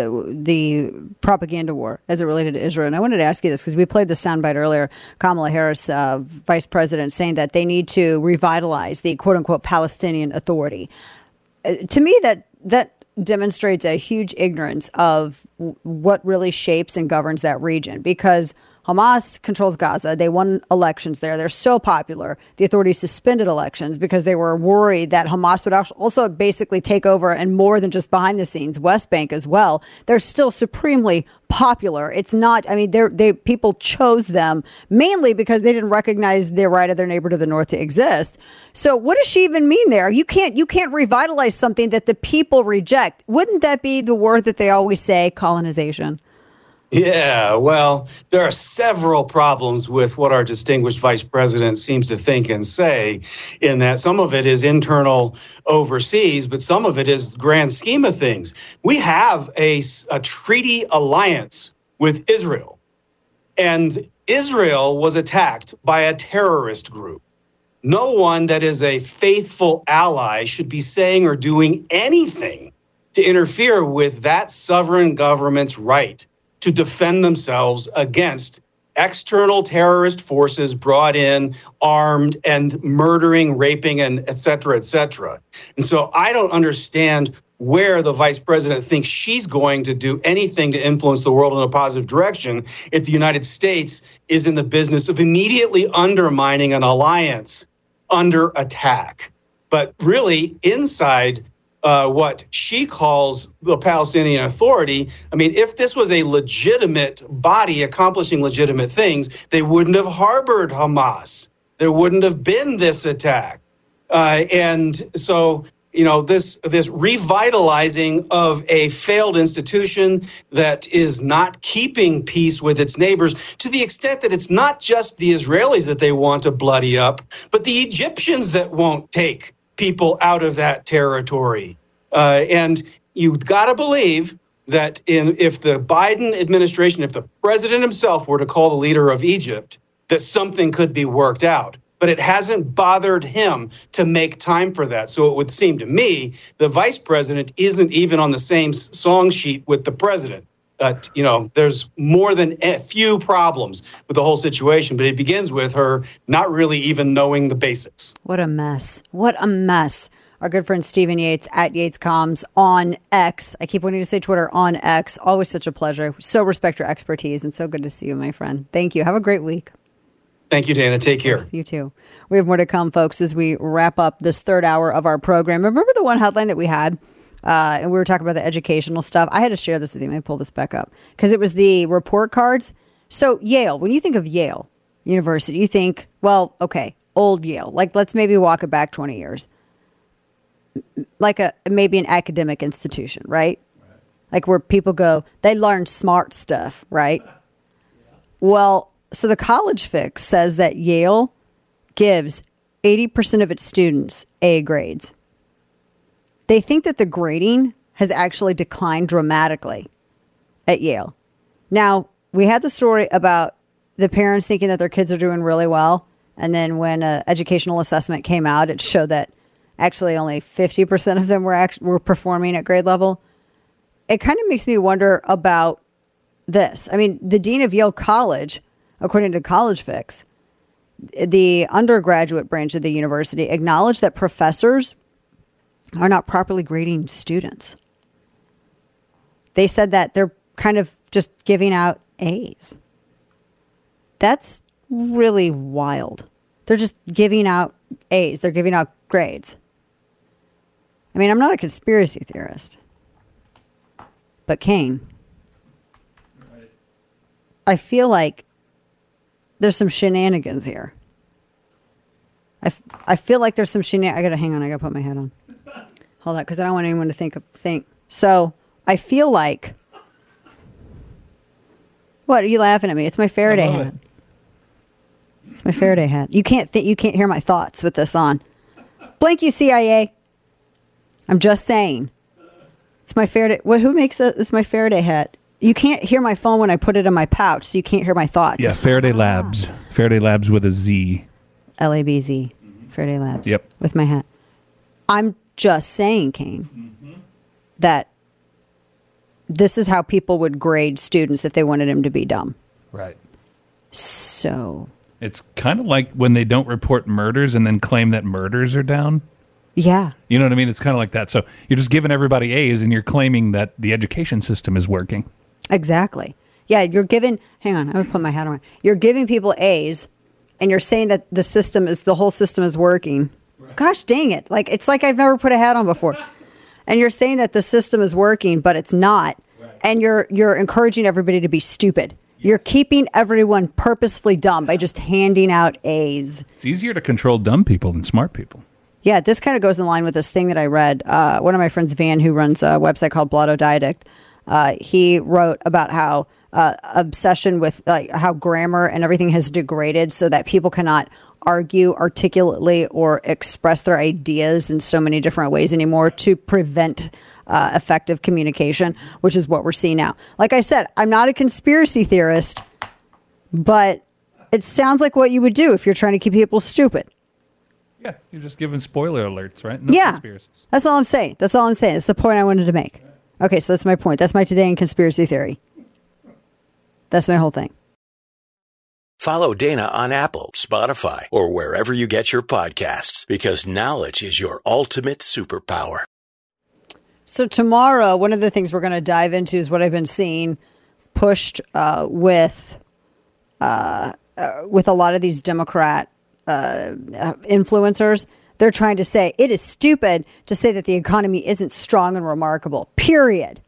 propaganda war as it related to Israel. And I wanted to ask you this because we played the soundbite earlier. Kamala Harris, vice president, saying that they need to revitalize the quote-unquote Palestinian Authority. To me, that demonstrates a huge ignorance of what really shapes and governs that region, because Hamas controls Gaza. They won elections there. They're so popular. The authorities suspended elections because they were worried that Hamas would also basically take over, and more than just behind the scenes, West Bank as well. They're still supremely popular. It's not, I mean, people chose them mainly because they didn't recognize the right of their neighbor to the north to exist. So what does she even mean there? You can't revitalize something that the people reject. Wouldn't that be the word that they always say, colonization? Yeah, well, there are several problems with what our distinguished vice president seems to think and say, in that some of it is internal overseas, but some of it is grand scheme of things. We have a treaty alliance with Israel, and Israel was attacked by a terrorist group. No one that is a faithful ally should be saying or doing anything to interfere with that sovereign government's right to defend themselves against external terrorist forces brought in, armed, and murdering, raping, and et cetera, et cetera. And so I don't understand where the vice president thinks she's going to do anything to influence the world in a positive direction if the United States is in the business of immediately undermining an alliance under attack. But really, inside what she calls the Palestinian Authority, I mean, if this was a legitimate body accomplishing legitimate things, they wouldn't have harbored Hamas. There wouldn't have been this attack. And so, you know, this revitalizing of a failed institution that is not keeping peace with its neighbors, to the extent that it's not just the Israelis that they want to bloody up, but the Egyptians that won't take people out of that territory. And you've got to believe that if the Biden administration, if the president himself were to call the leader of Egypt, that something could be worked out. But it hasn't bothered him to make time for that. So it would seem to me the vice president isn't even on the same song sheet with the president. You know, there's more than a few problems with the whole situation, but it begins with her not really even knowing the basics. What a mess. What a mess. Our good friend Stephen Yates at YatesComms on X. I keep wanting to say Twitter, on X. Always such a pleasure. So respect your expertise and so good to see you, my friend. Thank you. Have a great week. Thank you, Dana. Take care. Yes, you too. We have more to come, folks, as we wrap up this third hour of our program. Remember the one headline that we had? And we were talking about the educational stuff. I had to share this with you. Let me pull this back up because it was the report cards. So Yale, when you think of Yale University, you think, well, okay, old Yale. Like, let's maybe walk it back 20 years. Like maybe an academic institution, right? Like where people go, they learn smart stuff, right? Well, so the College Fix says that Yale gives 80% of its students A grades. They think that the grading has actually declined dramatically at Yale. Now, we had the story about the parents thinking that their kids are doing really well. And then when an educational assessment came out, it showed that actually only 50% of them were performing at grade level. It kind of makes me wonder about this. I mean, the dean of Yale College, according to College Fix, the undergraduate branch of the university acknowledged that professors are not properly grading students. They said that they're kind of just giving out A's. That's really wild. They're just giving out A's. They're giving out grades. I mean, I'm not a conspiracy theorist. But Kane, I feel like there's some shenanigans here. I feel like there's some shenanigans. I gotta put my head on. Hold on, because I don't want anyone to think. So I feel like. What are you laughing at me? It's my Faraday hat. It's my Faraday hat. You can't hear my thoughts with this on. Blank you, CIA. I'm just saying. It's my Faraday. Who makes it? It's my Faraday hat. You can't hear my phone when I put it in my pouch, so you can't hear my thoughts. Yeah, Faraday Labs. Faraday Labs with a Z. LABZ. Faraday Labs. Yep. With my hat. I'm just saying, Kane, that this is how people would grade students if they wanted them to be dumb. Right. So. It's kind of like when they don't report murders and then claim that murders are down. Yeah. You know what I mean? It's kind of like that. So you're just giving everybody A's and you're claiming that the education system is working. Exactly. Yeah, you're giving, hang on, I'm going to put my hat on. You're giving people A's and you're saying that the whole system is working. Right. Gosh dang it. Like, it's like I've never put a hat on before. And you're saying that the system is working, but it's not. Right. And you're encouraging everybody to be stupid. Yes. You're keeping everyone purposefully dumb by just handing out A's. It's easier to control dumb people than smart people. Yeah, this kind of goes in line with this thing that I read. One of my friends, Van, who runs a website called Blotto Didact, he wrote about how obsession with like how grammar and everything has degraded so that people cannot argue articulately or express their ideas in so many different ways anymore to prevent effective communication, which is what we're seeing now. Like I said, I'm not a conspiracy theorist, but it sounds like what you would do if you're trying to keep people stupid. Yeah, you're just giving spoiler alerts, right? No conspiracies. That's all I'm saying. That's the point I wanted to make. Okay, so that's my point. That's my today in conspiracy theory. That's my whole thing. Follow Dana on Apple, Spotify, or wherever you get your podcasts, because knowledge is your ultimate superpower. So tomorrow, one of the things we're going to dive into is what I've been seeing pushed with a lot of these Democrat influencers. They're trying to say it is stupid to say that the economy isn't strong and remarkable, period.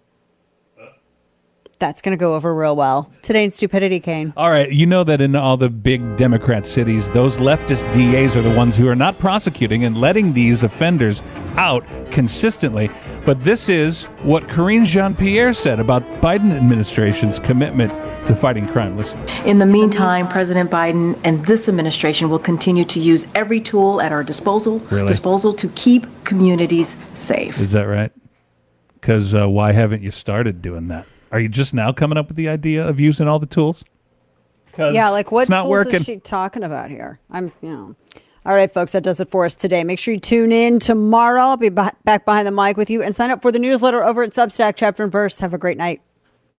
That's going to go over real well. Today in Stupidity, Kane. All right. You know that in all the big Democrat cities, those leftist DAs are the ones who are not prosecuting and letting these offenders out consistently. But this is what Karine Jean-Pierre said about Biden administration's commitment to fighting crime. Listen. In the meantime, President Biden and this administration will continue to use every tool at our disposal to keep communities safe. Is that right? Because why haven't you started doing that? Are you just now coming up with the idea of using all the tools? Yeah, like what tools working. Is she talking about here? All right, folks, that does it for us today. Make sure you tune in tomorrow. I'll be back behind the mic with you and sign up for the newsletter over at Substack, Chapter and Verse. Have a great night.